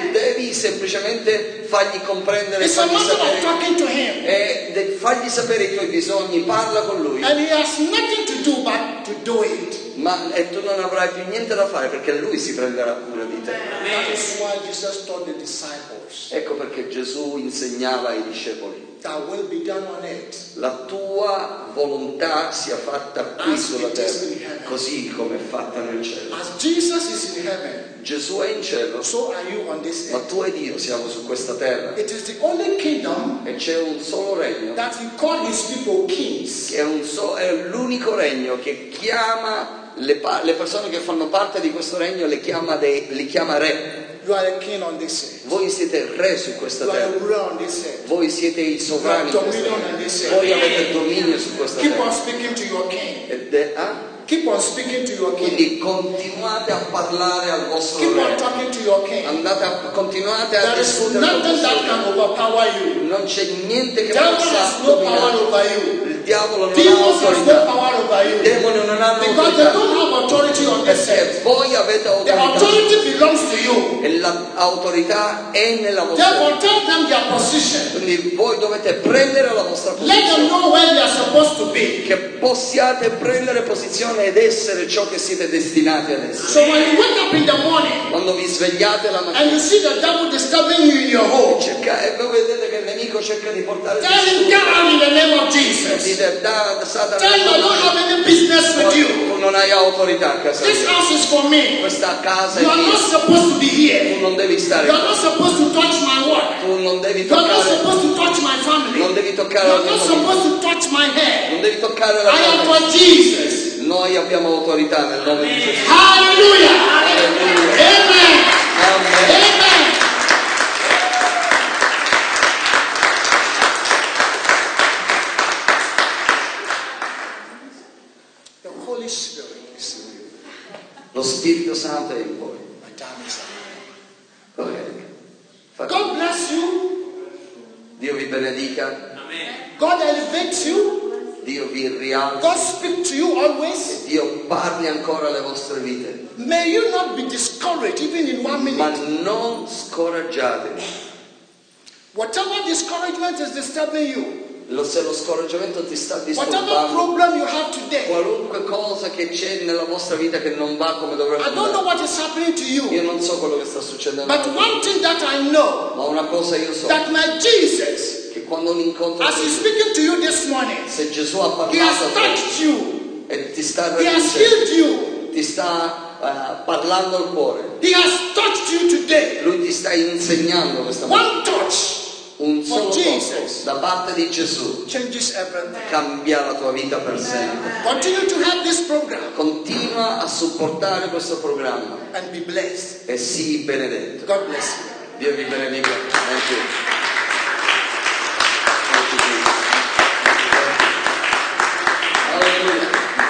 devi semplicemente fargli comprendere, It's a fargli matter of sapere, talking to him. e de- fargli sapere i tuoi bisogni, parla con lui. And he has nothing to do but to do it. Ma e tu non avrai più niente da fare perché lui si prenderà cura di te. That is why Jesus taught the disciples Ecco perché Gesù insegnava ai discepoli: that will be done on earth. la tua volontà sia fatta qui sulla terra, così come è fatta nel cielo. As Jesus is in heaven, Gesù è in cielo, so are you on this ma earth. tu ed io siamo su questa terra. It is the only kingdom E c'è un solo regno, that he called his people kings. che è, un so- è l'unico regno che chiama le, pa- le persone che fanno parte di questo regno, le chiama, dei, li chiama re. You are a king on this earth. Voi siete re su questa You are a terra. ruler on this earth. Voi siete i sovrani di questa Dominion on terra. this Voi earth. avete dominio su questa Keep on terra. speaking to your king. Ed è- ah? Keep on speaking to your king. Quindi continuate a parlare al vostro Keep on re. talking to your king. Andate a, continuate a There is discutere con il nothing that vostro can re. overpower you. Non c'è niente che Devil possa has no power dominare. over you. Il diavolo non ha Demons has no autorità. power over I you. demoni non hanno Because they autorità. don't have authority on this Perché earth. voi avete The autorità. authority belongs to you. E l'autorità è nella vostra Therefore, vita. tell them their position. Quindi voi dovete prendere la vostra Let them posizione. know where they are supposed to be. Che possiate prendere posizione ed essere ciò che siete destinati ad essere. So when you wake up in the morning Quando vi svegliate la mattina and you see the devil disturbing you in your home, cerca- e voi vedete che il nemico cerca di portare tell him, get out in the name of Jesus. dite da, da Satana, Tell him I don't have any business with you. tu non hai autorità a casa This mia. house is for me. Questa casa è You are mia. not supposed to be here. Tu non devi stare You are qua. not supposed to touch my work. Tu non devi You are not toccare, supposed to touch my family. non devi You toccare la are mia not famiglia. supposed to touch my hair. Non devi toccare la I am tua for Jesus. Noi abbiamo autorità nel nome di Gesù. Hallelujah. Alleluia. Amen. Amen. Amen. The Holy Spirit is in you. Lo Spirito Santo è in voi. My time is up. Corretto. Fate- God bless you. Dio vi benedica, God elevates you. Dio vi rialza, God speak to you always. Dio parli ancora alle vostre vite, May you not be discouraged even in one ma minute. non scoraggiatevi. Whatever discouragement is disturbing you, Lo- se lo scoraggiamento ti sta whatever disturbando, problem you have today, qualunque cosa che c'è nella vostra vita che non va come dovrebbe I don't know andare, what is happening to io you, non so quello che sta succedendo, but one thing that I know, ma una cosa io so, that my Jesus, che quando un incontro as he's speaking to you this morning, se Gesù ha he has parlato a te touched you, e ti sta he has raggiungendo, healed you, ti sta eh, parlando al cuore, he has touched you today. lui ti sta insegnando questa mattina. One touch Un solo For Jesus. tocco da parte di Gesù changes everything. cambia la tua vita per sempre. Continue to have this program Continua a supportare questo programma and be blessed. e sii benedetto. God bless you. Dio vi benedica. Thank you. Thank you, Jesus. Alleluia.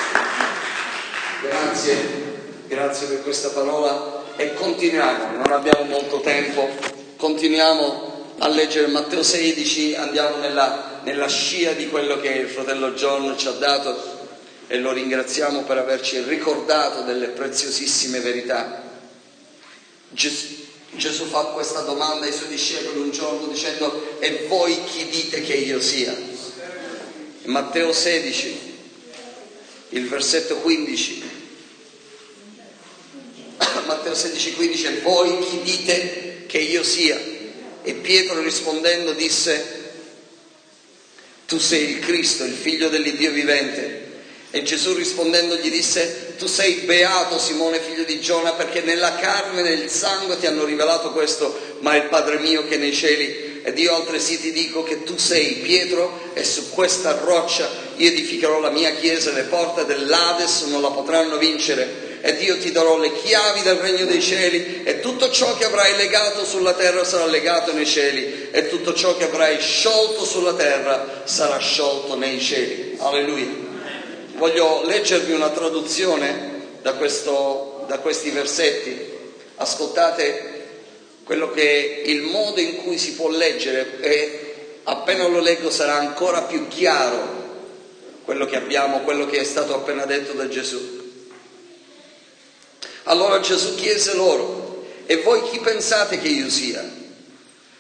Grazie, grazie per questa parola e continuiamo, non abbiamo molto tempo, continuiamo a leggere Matteo sedici, andiamo nella, nella scia di quello che il fratello John ci ha dato e lo ringraziamo per averci ricordato delle preziosissime verità. Gesù, Gesù fa questa domanda ai suoi discepoli un giorno dicendo: e voi chi dite che io sia? Matteo sedici, il versetto quindici. Matteo sedici quindici, e voi chi dite che io sia? E Pietro rispondendo disse: tu sei il Cristo, il figlio dell'Iddio vivente. E Gesù rispondendo gli disse: tu sei beato Simone figlio di Giona, perché nella carne e nel sangue ti hanno rivelato questo, ma il Padre mio che è nei cieli. Ed io altresì ti dico che tu sei Pietro, e su questa roccia io edificherò la mia chiesa, e le porte dell'Ades non la potranno vincere. Ed io ti darò le chiavi del regno dei cieli, e tutto ciò che avrai legato sulla terra sarà legato nei cieli, e tutto ciò che avrai sciolto sulla terra sarà sciolto nei cieli. Alleluia. Voglio leggervi una traduzione da, questo, da questi versetti. Ascoltate quello che il modo in cui si può leggere, e appena lo leggo sarà ancora più chiaro quello che abbiamo, quello che è stato appena detto da Gesù. Allora Gesù chiese loro: e voi chi pensate che io sia?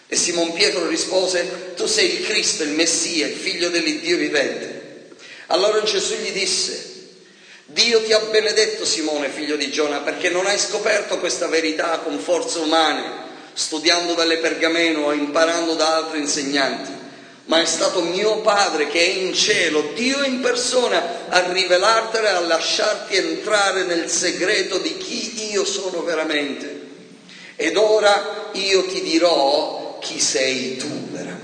E Simon Pietro rispose: tu sei il Cristo, il Messia, il figlio dell'Iddio vivente. Allora Gesù gli disse: Dio ti ha benedetto, Simone, figlio di Giona, perché non hai scoperto questa verità con forze umane, studiando dalle pergamene o imparando da altri insegnanti, ma è stato mio Padre che è in cielo, Dio in persona, a rivelartela e a lasciarti entrare nel segreto di chi io sono veramente. Ed ora io ti dirò chi sei tu veramente.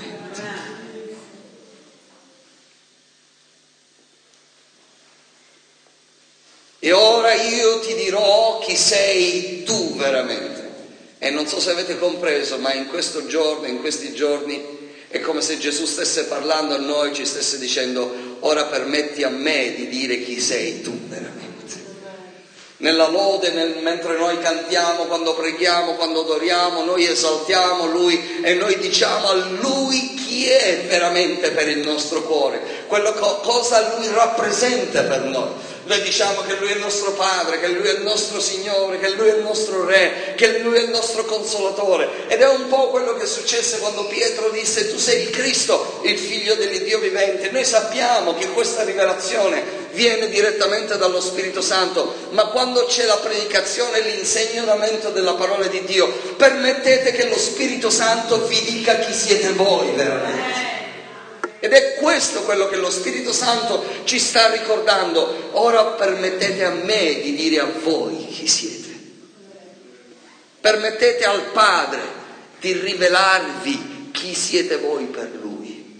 E ora io ti dirò chi sei tu veramente. E non so se avete compreso, ma in questo giorno, in questi giorni, è come se Gesù stesse parlando a noi, ci stesse dicendo: ora permetti a me di dire chi sei tu veramente. Nella lode, nel, mentre noi cantiamo, quando preghiamo, quando adoriamo, noi esaltiamo Lui e noi diciamo a Lui chi è veramente per il nostro cuore, quello co- cosa Lui rappresenta per noi. Noi diciamo che Lui è il nostro Padre, che Lui è il nostro Signore, che Lui è il nostro Re, che Lui è il nostro Consolatore. Ed è un po' quello che successe quando Pietro disse: tu sei il Cristo, il Figlio dell'Iddio vivente. Noi sappiamo che questa rivelazione viene direttamente dallo Spirito Santo, ma quando c'è la predicazione e l'insegnamento della parola di Dio, permettete che lo Spirito Santo vi dica chi siete voi veramente. Ed è questo quello che lo Spirito Santo ci sta ricordando. Ora permettete a me di dire a voi chi siete. Permettete al Padre di rivelarvi chi siete voi per Lui.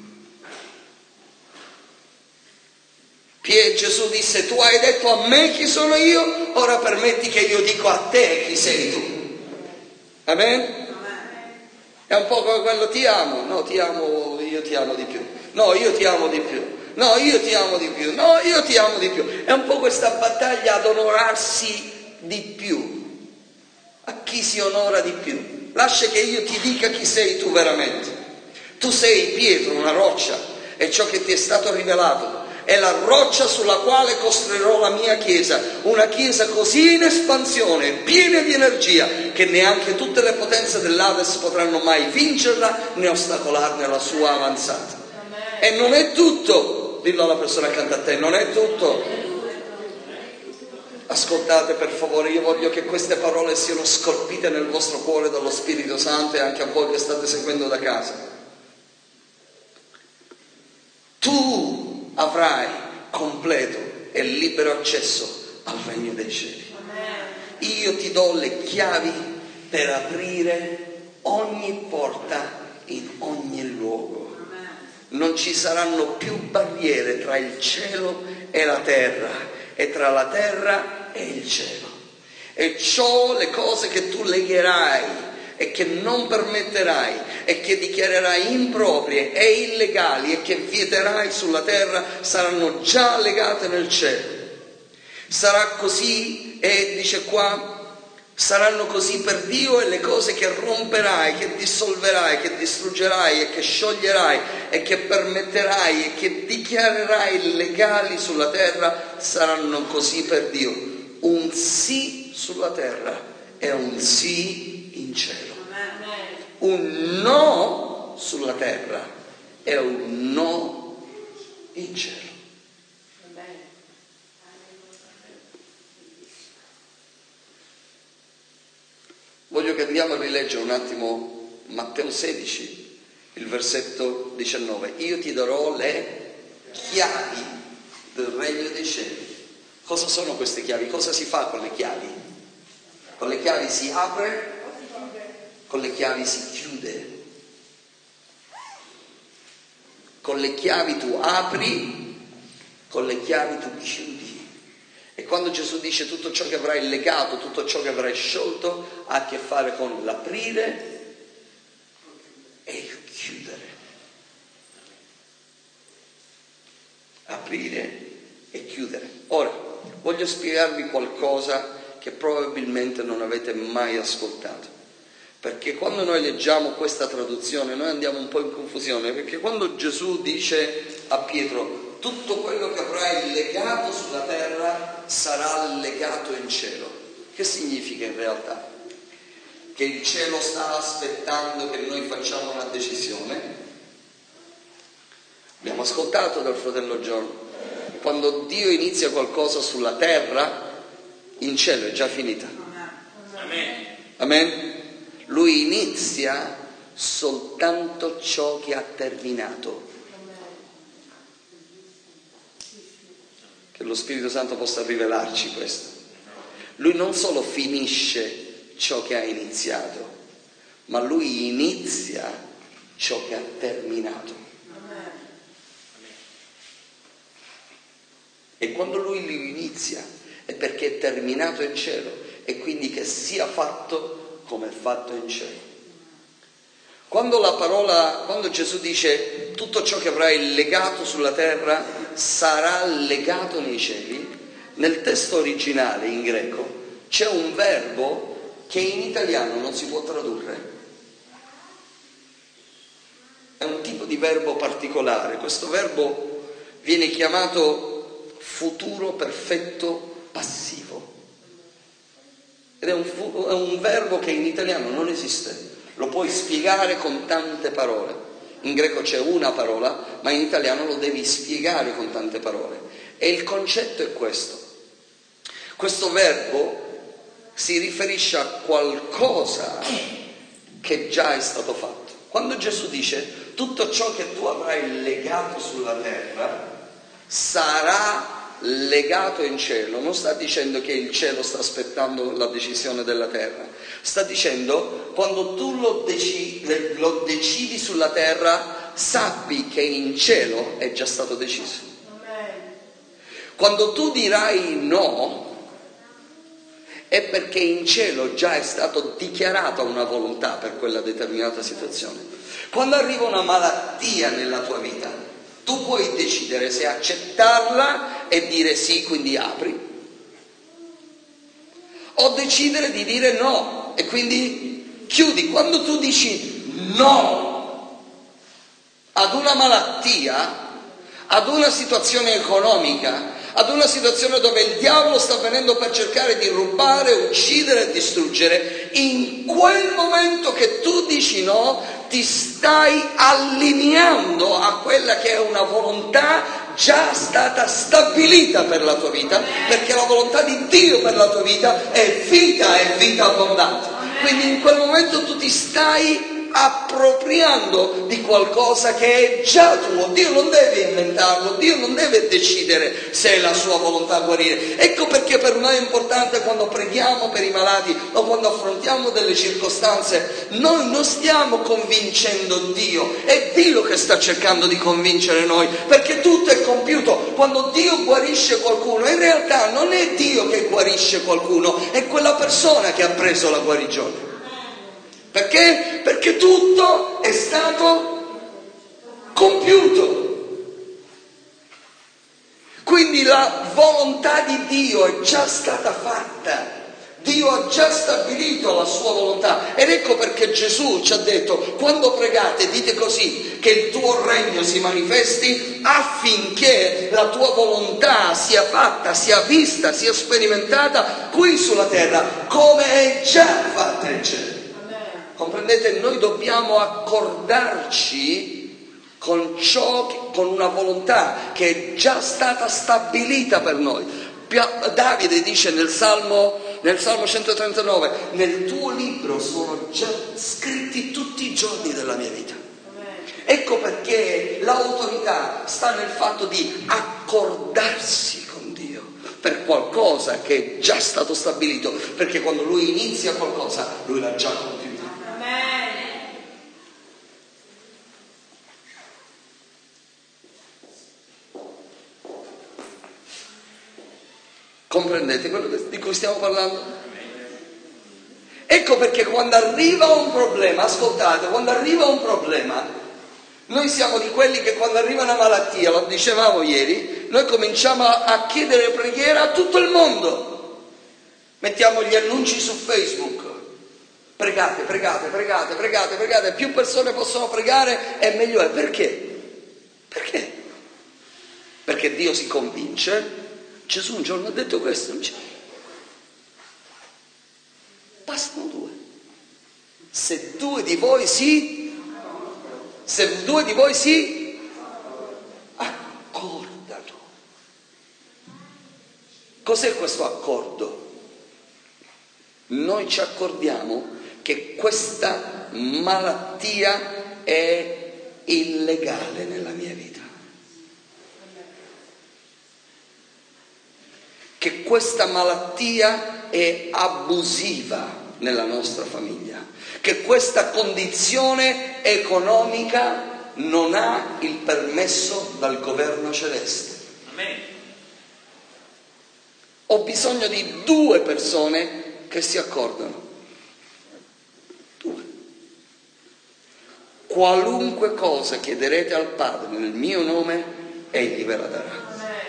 Gesù disse: tu hai detto a me chi sono io, ora permetti che io dico a te chi sei tu. Amen? È un po' come quello: ti amo, no, ti amo, io ti amo di più. No, io ti amo di più. No, io ti amo di più. No, io ti amo di più. È un po' questa battaglia ad onorarsi di più. A chi si onora di più? Lascia che io ti dica chi sei tu veramente. Tu sei Pietro, una roccia, è ciò che ti è stato rivelato. È la roccia sulla quale costruirò la mia chiesa, una chiesa così in espansione, piena di energia, che neanche tutte le potenze dell'Ades potranno mai vincerla né ostacolarne la sua avanzata. E non è tutto, dillo alla persona accanto a te, non è tutto. Ascoltate per favore, io voglio che queste parole siano scolpite nel vostro cuore dallo Spirito Santo e anche a voi che state seguendo da casa. Tu avrai completo e libero accesso al regno dei cieli. Io ti do le chiavi per aprire ogni porta in ogni luogo. Non ci saranno più barriere tra il cielo e la terra, e tra la terra e il cielo. E ciò, le cose che tu legherai e che non permetterai e che dichiarerai improprie e illegali e che vieterai sulla terra, saranno già legate nel cielo. Sarà così, e dice qua, saranno così per Dio, e le cose che romperai, che dissolverai, che distruggerai e che scioglierai e che permetterai e che dichiarerai legali sulla terra saranno così per Dio. Un sì sulla terra è un sì in cielo. Un no sulla terra è un no in cielo. Voglio che andiamo a rileggere un attimo Matteo sedici, il versetto diciannove. Io ti darò le chiavi del regno dei cieli. Cosa sono queste chiavi? Cosa si fa con le chiavi? Con le chiavi si apre, con le chiavi si chiude. Con le chiavi tu apri, con le chiavi tu chiudi. E quando Gesù dice tutto ciò che avrai legato, tutto ciò che avrai sciolto, ha a che fare con l'aprire e il chiudere. Aprire e chiudere. Ora, voglio spiegarvi qualcosa che probabilmente non avete mai ascoltato. Perché quando noi leggiamo questa traduzione noi andiamo un po' in confusione, perché quando Gesù dice a Pietro tutto quello che avrai legato sulla terra sarà legato in cielo, che significa in realtà? che il cielo sta aspettando che noi facciamo una decisione. Abbiamo ascoltato dal fratello John, quando Dio inizia qualcosa sulla terra, in cielo è già finita. Amen. Amen? Lui inizia soltanto ciò che ha terminato. Che lo Spirito Santo possa rivelarci questo. Lui non solo finisce ciò che ha iniziato, ma lui inizia ciò che ha terminato. E quando lui lo inizia è perché è terminato in cielo, e quindi che sia fatto come è fatto in cielo. Quando la parola, quando Gesù dice tutto ciò che avrai legato sulla terra sarà legato nei cieli, nel testo originale in greco c'è un verbo che in italiano non si può tradurre. È un tipo di verbo particolare. Questo verbo viene chiamato futuro perfetto passivo. Ed è un, fu- è un verbo che in italiano non esiste. Lo puoi spiegare con tante parole. In greco c'è una parola, ma in italiano lo devi spiegare con tante parole. E il concetto è questo. Questo verbo si riferisce a qualcosa che già è stato fatto. Quando Gesù dice tutto ciò che tu avrai legato sulla terra sarà legato in cielo, non sta dicendo che il cielo sta aspettando la decisione della terra, sta dicendo quando tu lo decidi, lo decidi sulla terra, sappi che in cielo è già stato deciso. Quando tu dirai no, è perché in cielo già è stato dichiarata una volontà per quella determinata situazione. Quando arriva una malattia nella tua vita, tu puoi decidere se accettarla e dire sì, quindi apri, o decidere di dire no e quindi chiudi. Quando tu dici no ad una malattia, ad una situazione economica, ad una situazione dove il diavolo sta venendo per cercare di rubare, uccidere e distruggere, in quel momento che tu dici no, ti stai allineando a quella che è una volontà già stata stabilita per la tua vita, perché la volontà di Dio per la tua vita è vita e vita abbondante. Quindi in quel momento tu ti stai appropriando di qualcosa che è già tuo. Dio non deve inventarlo, Dio non deve decidere se è la sua volontà guarire. Ecco perché per noi è importante, quando preghiamo per i malati o quando affrontiamo delle circostanze, noi non stiamo convincendo Dio, è Dio che sta cercando di convincere noi, perché tutto è compiuto. Quando Dio guarisce qualcuno, in realtà non è Dio che guarisce qualcuno, è quella persona che ha preso la guarigione. Perché? Perché tutto è stato compiuto. Quindi la volontà di Dio è già stata fatta. Dio ha già stabilito la sua volontà. Ed ecco perché Gesù ci ha detto: quando pregate dite così, che il tuo regno si manifesti, affinché la tua volontà sia fatta, sia vista, sia sperimentata qui sulla terra, come è già fatta in cielo. Comprendete? Noi dobbiamo accordarci con ciò, con una volontà che è già stata stabilita per noi. Davide dice nel Salmo, nel Salmo centotrentanove: nel tuo libro sono già scritti tutti i giorni della mia vita. Ecco perché l'autorità sta nel fatto di accordarsi con Dio per qualcosa che è già stato stabilito, perché quando Lui inizia qualcosa, Lui l'ha già compiuto. Comprendete quello di cui stiamo parlando? Ecco perché quando arriva un problema, ascoltate, quando arriva un problema, noi siamo di quelli che quando arriva una malattia, lo dicevamo ieri, noi cominciamo a chiedere preghiera a tutto il mondo. Mettiamo gli annunci su Facebook. Pregate, pregate, pregate, pregate, pregate. Più persone possono pregare e meglio è. Perché? Perché? Perché Dio si convince. Gesù un giorno ha detto questo, non c'è. Bastano due. Se due di voi si, se due di voi si accordano. Cos'è questo accordo? Noi ci accordiamo che questa malattia è illegale nella mia vita, che questa malattia è abusiva nella nostra famiglia, che questa condizione economica non ha il permesso dal governo celeste. Amen. Ho bisogno di due persone che si accordano. Due. Qualunque cosa chiederete al Padre nel mio nome, Egli ve la darà.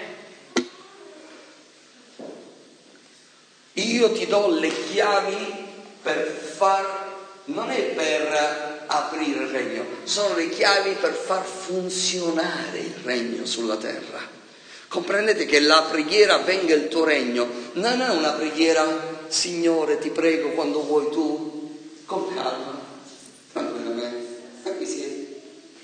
Io ti do le chiavi per far, non è per aprire il regno, sono le chiavi per far funzionare il regno sulla terra. Comprendete che la preghiera venga il tuo regno non è una preghiera, Signore ti prego quando vuoi tu, con calma, tranquillamente, ma qui siete,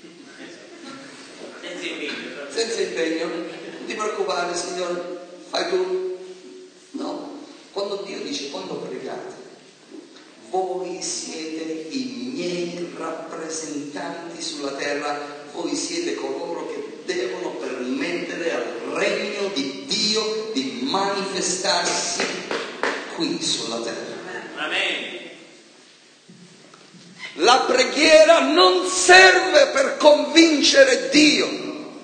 Senza impegno. senza impegno, non ti preoccupare Signore, fai tu. No, quando Dio dice quando pregate, voi siete i miei rappresentanti sulla terra, voi siete coloro che devono permettere al regno di Dio di manifestarsi qui sulla terra. Amen. La preghiera non serve per convincere Dio.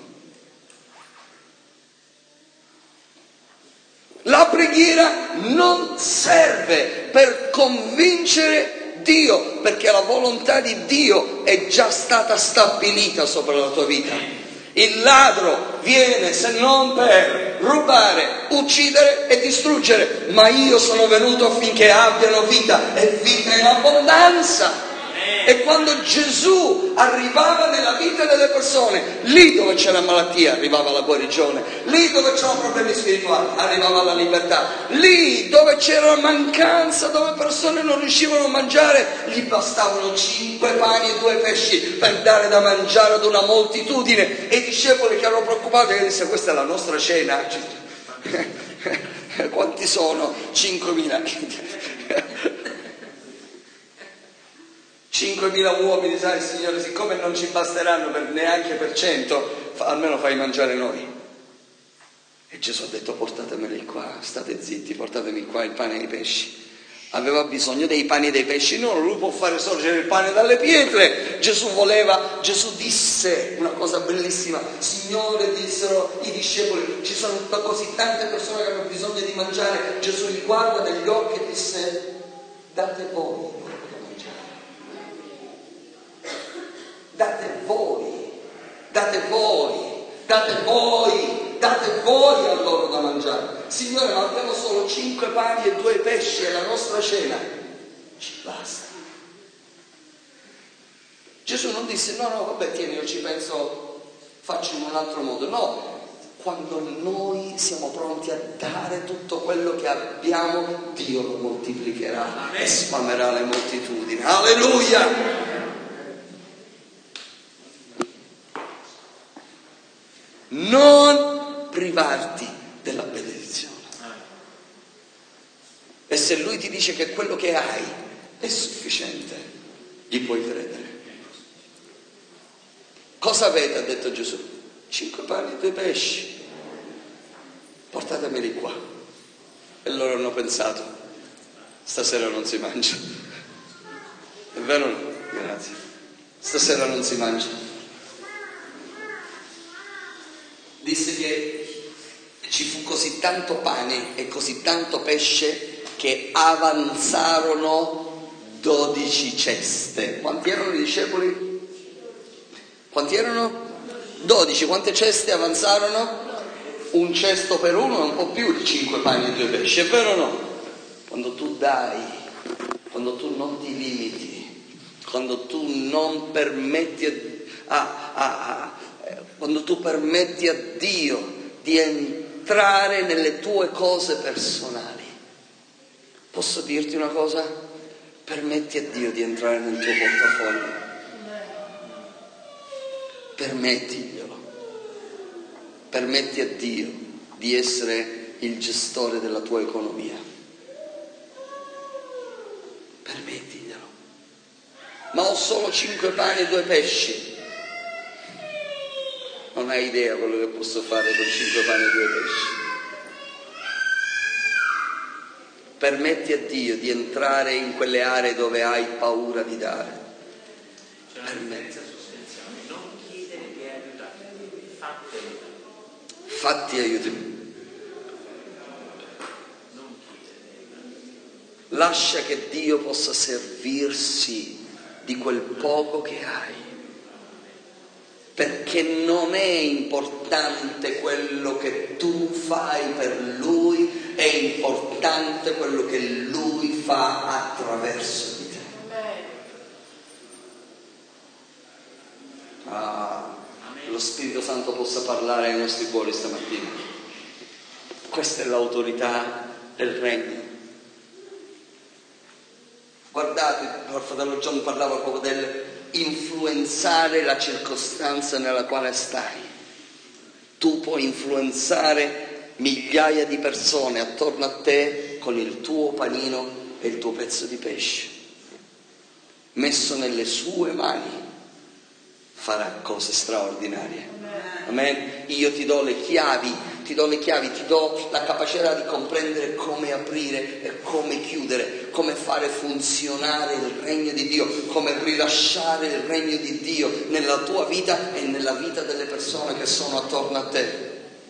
La preghiera non serve per convincere Dio, perché la volontà di Dio è già stata stabilita sopra la tua vita. Il ladro viene se non per rubare, uccidere e distruggere, ma io sono venuto affinché abbiano vita e vita in abbondanza. E quando Gesù arrivava nella vita delle persone, lì dove c'è la malattia arrivava la guarigione, lì dove c'erano problemi spirituali arrivava la libertà, lì dove c'era mancanza, dove persone non riuscivano a mangiare, gli bastavano cinque pani e due pesci per dare da mangiare ad una moltitudine. E i discepoli che erano preoccupati, che disse: questa è la nostra cena. Quanti sono? cinquemila. cinquemila uomini, sai Signore, siccome non ci basteranno per, neanche per cento, fa, almeno fai mangiare noi. E Gesù ha detto: portatemeli qua, state zitti, portatemi qua il pane e i pesci. Aveva bisogno dei pani e dei pesci, non lui può fare sorgere il pane dalle pietre. Gesù voleva, Gesù disse una cosa bellissima: Signore, dissero i discepoli, ci sono così tante persone che hanno bisogno di mangiare. Gesù li guarda negli occhi e disse: date voi. Date voi, date voi, date voi, date voi a loro da mangiare. Signore, ma abbiamo solo cinque pani e due pesci, è la nostra cena. Ci basta. Gesù non disse: no, no, vabbè, tieni, io ci penso, faccio in un altro modo. No, quando noi siamo pronti a dare tutto quello che abbiamo, Dio lo moltiplicherà e sfamerà le moltitudini. Alleluia! Non privarti della benedizione. E se lui ti dice che quello che hai è sufficiente, gli puoi credere. Cosa avete? Ha detto Gesù: cinque pani e due pesci, portatemeli qua. E loro hanno pensato: stasera non si mangia. È vero o no? Grazie. Stasera non si mangia. Disse che ci fu così tanto pane e così tanto pesce che avanzarono dodici ceste. Quanti erano i discepoli? Quanti erano? Dodici. Quante ceste avanzarono? Un cesto per uno è un po' più di cinque pani e due pesci, è vero o no? Quando tu dai, quando tu non ti limiti, quando tu non permetti a, a, a quando tu permetti a Dio di entrare nelle tue cose personali. Posso dirti una cosa? Permetti a Dio di entrare nel tuo portafoglio. Permettiglielo. Permetti a Dio di essere il gestore della tua economia. Permettiglielo. Ma ho solo cinque pani e due pesci. Non hai idea quello che posso fare con cinque pani e due pesci. Permetti a Dio di entrare in quelle aree dove hai paura di dare. Permetti. Non chiedere di aiutare, fatti aiutare. Fatti aiutare. Lascia che Dio possa servirsi di quel poco che hai. Perché non è importante quello che tu fai per Lui, è importante quello che Lui fa attraverso di te. Ah, lo Spirito Santo possa parlare ai nostri cuori stamattina. Questa è l'autorità del regno. Guardate, il fratello John parlava proprio del influenzare la circostanza nella quale stai. Tu puoi influenzare migliaia di persone attorno a te con il tuo panino e il tuo pezzo di pesce. Messo nelle sue mani farà cose straordinarie. Amen. Io ti do le chiavi, ti do le chiavi, ti do la capacità di comprendere come aprire e come chiudere, come fare funzionare il regno di Dio, come rilasciare il regno di Dio nella tua vita e nella vita delle persone che sono attorno a te.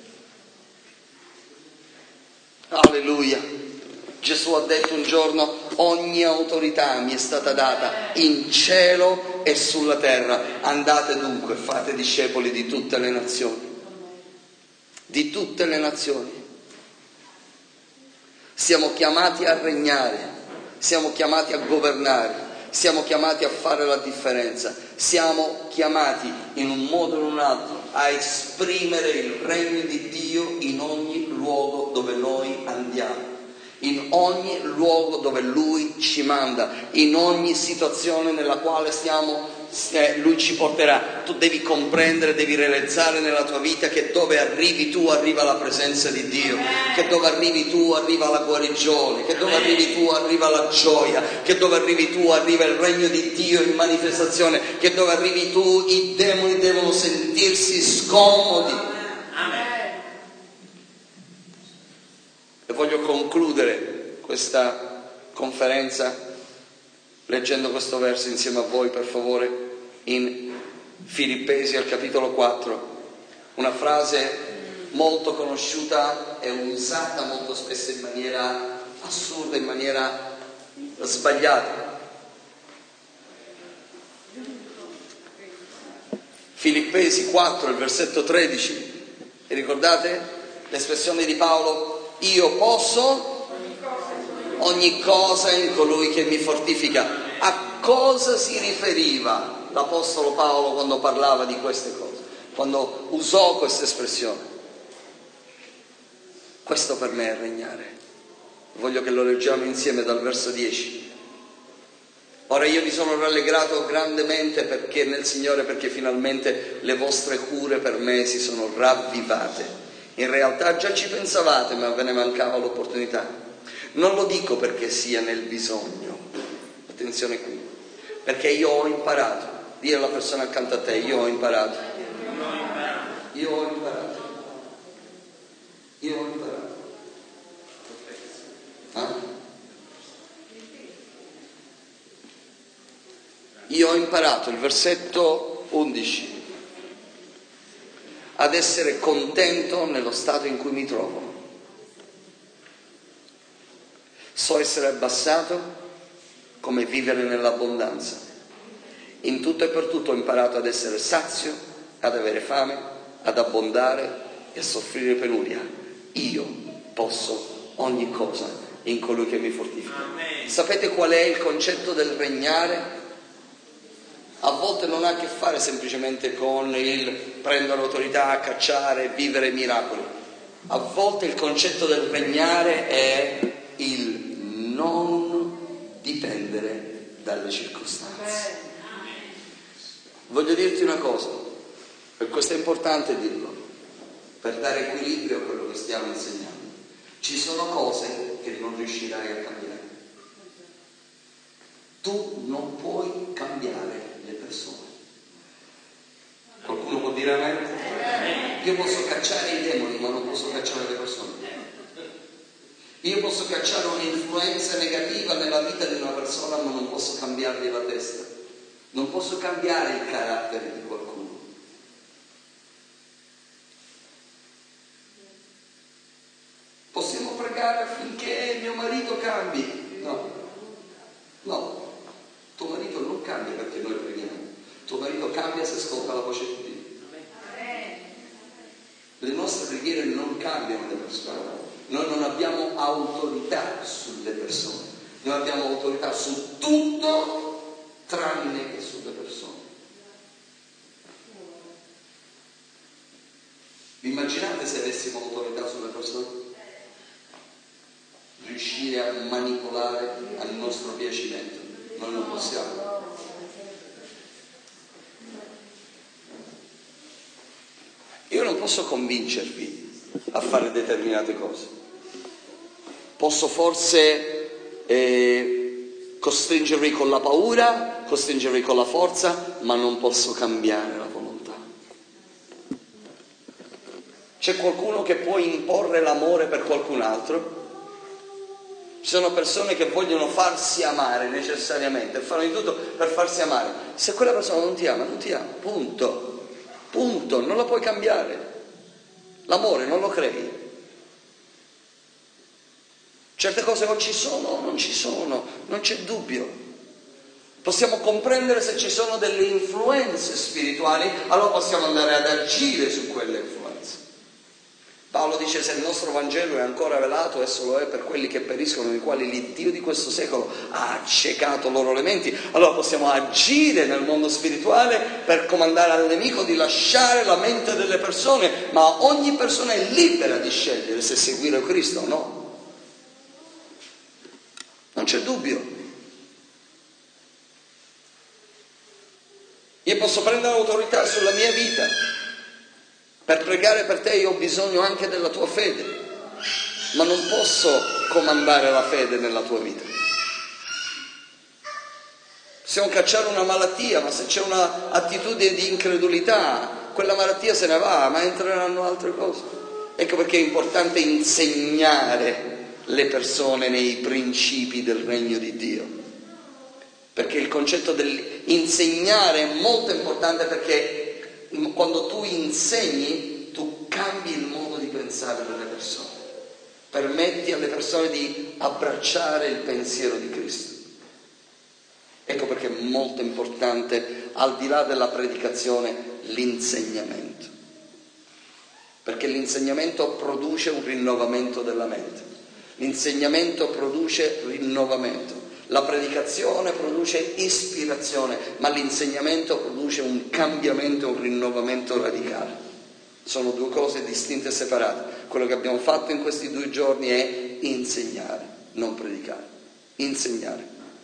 Alleluia. Gesù ha detto un giorno: ogni autorità mi è stata data in cielo e sulla terra. Andate dunque, fate discepoli di tutte le nazioni. Di tutte le nazioni. Siamo chiamati a regnare, siamo chiamati a governare, siamo chiamati a fare la differenza, siamo chiamati in un modo o in un altro a esprimere il regno di Dio in ogni luogo dove noi andiamo. In ogni luogo dove Lui ci manda, in ogni situazione nella quale stiamo, eh, Lui ci porterà. Tu devi comprendere, devi realizzare nella tua vita che dove arrivi tu arriva la presenza di Dio, che dove arrivi tu arriva la guarigione, che dove arrivi tu arriva la gioia, che dove arrivi tu arriva il regno di Dio in manifestazione, che dove arrivi tu i demoni devono sentirsi scomodi. Amen. E voglio concludere questa conferenza leggendo questo verso insieme a voi, per favore, in Filippesi al capitolo quattro. Una frase molto conosciuta e usata molto spesso in maniera assurda, in maniera sbagliata. Filippesi quattro, il versetto tredici. E ricordate l'espressione di Paolo? Io posso ogni cosa in colui che mi fortifica. A cosa si riferiva l'Apostolo Paolo quando parlava di queste cose? Quando usò questa espressione? Questo per me è regnare. Voglio che lo leggiamo insieme dal verso dieci. Ora io vi sono rallegrato grandemente perché nel Signore, perché finalmente le vostre cure per me si sono ravvivate. In realtà già ci pensavate, ma ve ne mancava l'opportunità. Non lo dico perché sia nel bisogno, attenzione qui, perché io ho imparato, dire alla persona accanto a te, io ho imparato, io ho imparato, io ho imparato. Ah? Io ho imparato, il versetto undici, ad essere contento nello stato in cui mi trovo. So essere abbassato come vivere nell'abbondanza. In tutto e per tutto ho imparato ad essere sazio, ad avere fame, ad abbondare e a soffrire penuria. Io posso ogni cosa in colui che mi fortifica. Amen. Sapete qual è il concetto del regnare? A volte non ha a che fare semplicemente con il prendere autorità, cacciare, vivere miracoli. A volte il concetto del regnare è il non dipendere dipendere dalle circostanze. Voglio dirti una cosa, e questo è importante dirlo, per dare equilibrio a quello che stiamo insegnando. Ci sono cose che non riuscirai a cambiare. Tu non puoi cambiare le persone. Qualcuno può dire a me? Io posso cacciare i demoni, ma non posso cacciare le persone. Io posso cacciare un'influenza negativa nella vita di una persona, ma non posso cambiargli la testa. Non posso cambiare il carattere di qualcuno. Possiamo pregare affinché mio marito cambi? No, no. Tuo marito non cambia perché noi preghiamo. Tuo marito cambia se ascolta la voce di Dio. Le nostre preghiere non cambiano le persone. Noi non abbiamo autorità sulle persone. Noi abbiamo autorità su tutto tranne che sulle persone. Vi immaginate se avessimo autorità sulle persone? Riuscire a manipolare al nostro piacimento. Noi non possiamo. Io non posso convincervi a fare determinate cose. Posso forse eh, costringervi con la paura, costringervi con la forza, ma non posso cambiare la volontà. C'è qualcuno che può imporre l'amore per qualcun altro? Ci sono persone che vogliono farsi amare necessariamente, fanno di tutto per farsi amare. Se quella persona non ti ama, non ti ama, punto. Punto, non la puoi cambiare. L'amore non lo crei. Certe cose o ci sono o non ci sono, non c'è dubbio. Possiamo comprendere se ci sono delle influenze spirituali, allora possiamo andare ad agire su quelle influenze. Paolo dice: se il nostro Vangelo è ancora velato, esso lo è per quelli che periscono, nei quali l'Iddio di questo secolo ha accecato loro le menti. Allora possiamo agire nel mondo spirituale per comandare al nemico di lasciare la mente delle persone, ma ogni persona è libera di scegliere se seguire Cristo o no. Non c'è dubbio. Io posso prendere autorità sulla mia vita. Per pregare per te io ho bisogno anche della tua fede, ma non posso comandare la fede nella tua vita. Possiamo cacciare una malattia, ma se c'è un'attitudine di incredulità, quella malattia se ne va, ma entreranno altre cose. Ecco perché è importante insegnare le persone nei principi del regno di Dio. Perché il concetto dell'insegnare è molto importante, perché quando tu insegni, tu cambi il modo di pensare delle persone, permetti alle persone di abbracciare il pensiero di Cristo. Ecco perché è molto importante, al di là della predicazione, l'insegnamento, perché l'insegnamento produce un rinnovamento della mente, l'insegnamento produce rinnovamento. La predicazione produce ispirazione, ma l'insegnamento produce un cambiamento, un rinnovamento radicale. Sono due cose distinte e separate. Quello che abbiamo fatto in questi due giorni è insegnare, non predicare. Insegnare.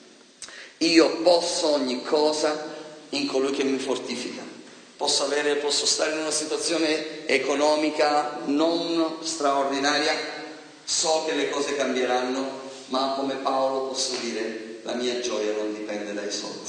Io posso ogni cosa in colui che mi fortifica. Posso avere, posso stare in una situazione economica non straordinaria, so che le cose cambieranno, ma come Paolo posso dire: la mia gioia non dipende dai soldi.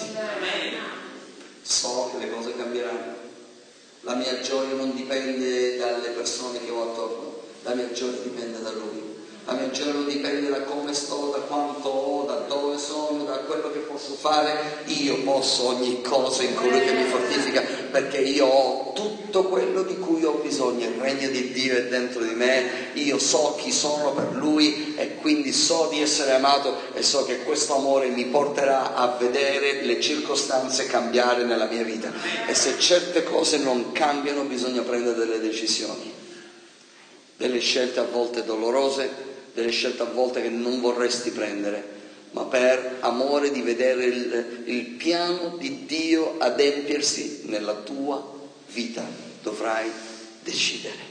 So che le cose cambieranno. La mia gioia non dipende dalle persone che ho attorno, la mia gioia dipende da Lui. La mia gioia non dipende da come sto, da quanto ho, da dove sono, da quello che posso fare. Io posso ogni cosa in colui che mi fortifica, perché io ho tutto quello di cui ho bisogno. Il regno di Dio è dentro di me, io so chi sono per Lui e quindi so di essere amato e so che questo amore mi porterà a vedere le circostanze cambiare nella mia vita. E se certe cose non cambiano, bisogna prendere delle decisioni, delle scelte a volte dolorose, delle scelte a volte che non vorresti prendere, ma per amore di vedere il, il piano di Dio adempiersi nella tua vita dovrai decidere.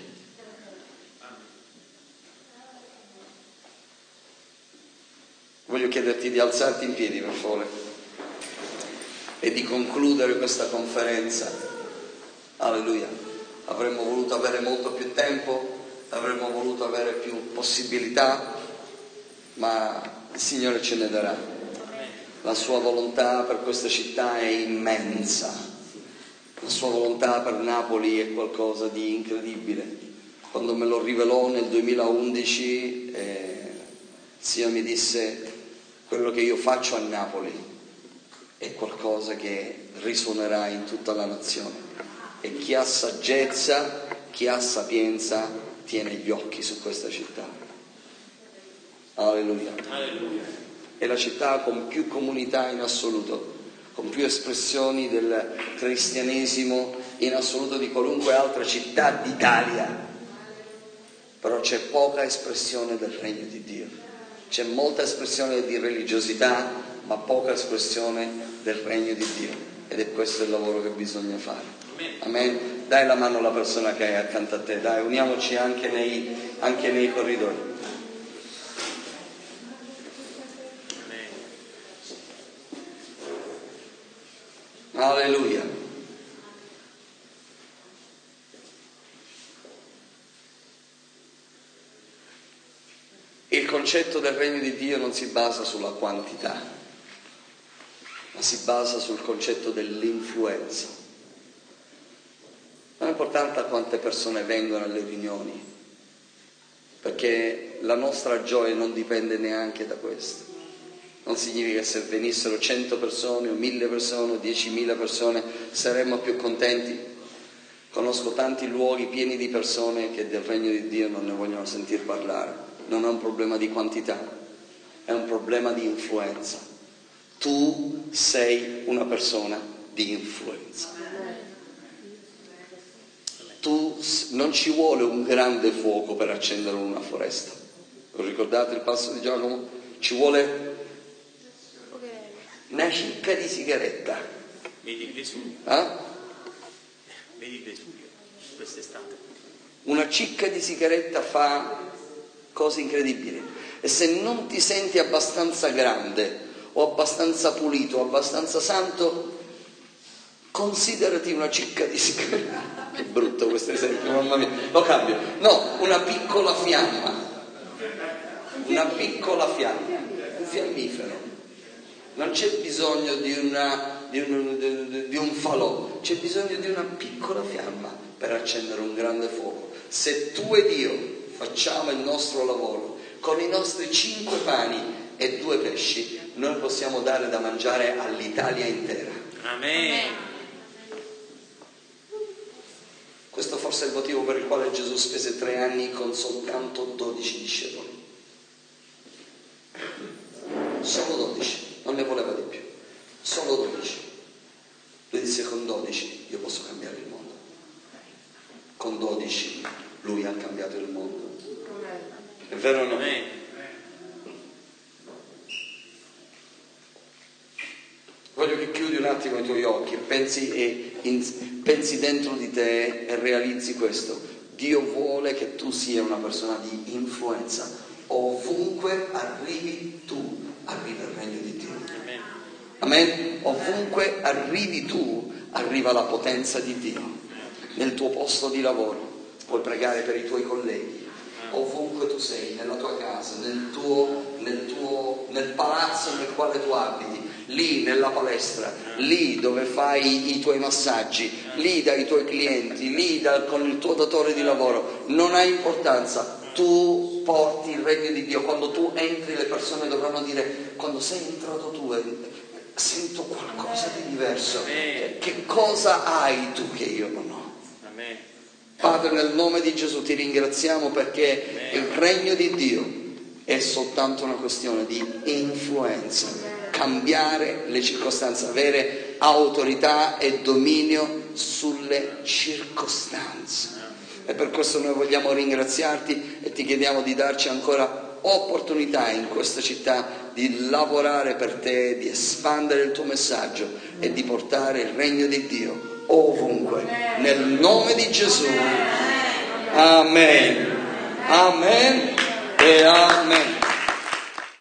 Voglio chiederti di alzarti in piedi, per favore, e di concludere questa conferenza. Alleluia. Avremmo voluto avere molto più tempo, avremmo voluto avere più possibilità, ma il Signore ce ne darà. La sua volontà per questa città è immensa. La sua volontà per Napoli è qualcosa di incredibile. Quando me lo rivelò nel duemilaundici, eh, il Signore mi disse: quello che io faccio a Napoli è qualcosa che risuonerà in tutta la nazione. E chi ha saggezza, chi ha sapienza, tiene gli occhi su questa città. Alleluia. Alleluia. È la città con più comunità in assoluto, con più espressioni del cristianesimo in assoluto di qualunque altra città d'Italia. Però c'è poca espressione del regno di Dio. C'è molta espressione di religiosità, ma poca espressione del regno di Dio. Ed è questo il lavoro che bisogna fare. Amen. Dai la mano alla persona che hai accanto a te, dai, uniamoci anche nei, anche nei corridoi. Alleluia. Il concetto del regno di Dio non si basa sulla quantità, ma si basa sul concetto dell'influenza. Non è importante quante persone vengono alle riunioni, perché la nostra gioia non dipende neanche da questo. Non significa che se venissero cento persone o mille persone o diecimila persone saremmo più contenti. Conosco tanti luoghi pieni di persone che del regno di Dio non ne vogliono sentir parlare. Non è un problema di quantità, è un problema di influenza. Tu sei una persona di influenza. Tu, non ci vuole un grande fuoco per accendere una foresta. Lo ricordate il passo di Giacomo? Ci vuole una cicca di sigaretta. Vedi il Vesuvio. Eh? Vedi il Vesuvio quest'estate. Una cicca di sigaretta fa cose incredibili. E se non ti senti abbastanza grande o abbastanza pulito o abbastanza santo, considerati una cicca di sigaretta. Che brutto questo esempio, mamma mia. Lo cambio. No, una piccola fiamma. Una piccola fiamma. Un fiammifero. Non c'è bisogno di, una, di, un, di, di un falò, c'è bisogno di una piccola fiamma per accendere un grande fuoco. Se tu ed io facciamo il nostro lavoro con i nostri cinque pani e due pesci, noi possiamo dare da mangiare all'Italia intera. Amen. Questo forse è il motivo per il quale Gesù spese tre anni con soltanto dodici discepoli. Solo dodici. Non ne voleva di più, solo dodici. Lui disse: con dodici io posso cambiare il mondo. Con dodici lui ha cambiato il mondo. È vero o no? Voglio che chiudi un attimo i tuoi occhi e pensi, e in, pensi dentro di te e realizzi questo. Dio vuole che tu sia una persona di influenza. Ovunque arrivi tu, arriva il regno di Dio. Amen. Amen. Ovunque arrivi tu, arriva la potenza di Dio. Nel tuo posto di lavoro puoi pregare per i tuoi colleghi. Ovunque tu sei, nella tua casa, nel tuo, nel tuo, nel palazzo nel quale tu abiti, lì nella palestra, lì dove fai i tuoi massaggi, lì dai tuoi clienti, lì da, con il tuo datore di lavoro, non ha importanza. Tu porti il regno di Dio. Quando tu entri, le persone dovranno dire: quando sei entrato tu sento qualcosa di diverso. Amen. Che cosa hai tu che io non ho? Amen. Padre, nel nome di Gesù ti ringraziamo perché Amen. Il regno di Dio è soltanto una questione di influenza, cambiare le circostanze, avere autorità e dominio sulle circostanze. E per questo noi vogliamo ringraziarti e ti chiediamo di darci ancora opportunità in questa città di lavorare per te, di espandere il tuo messaggio e di portare il regno di Dio ovunque. Nel nome di Gesù. Amen. Amen e amen.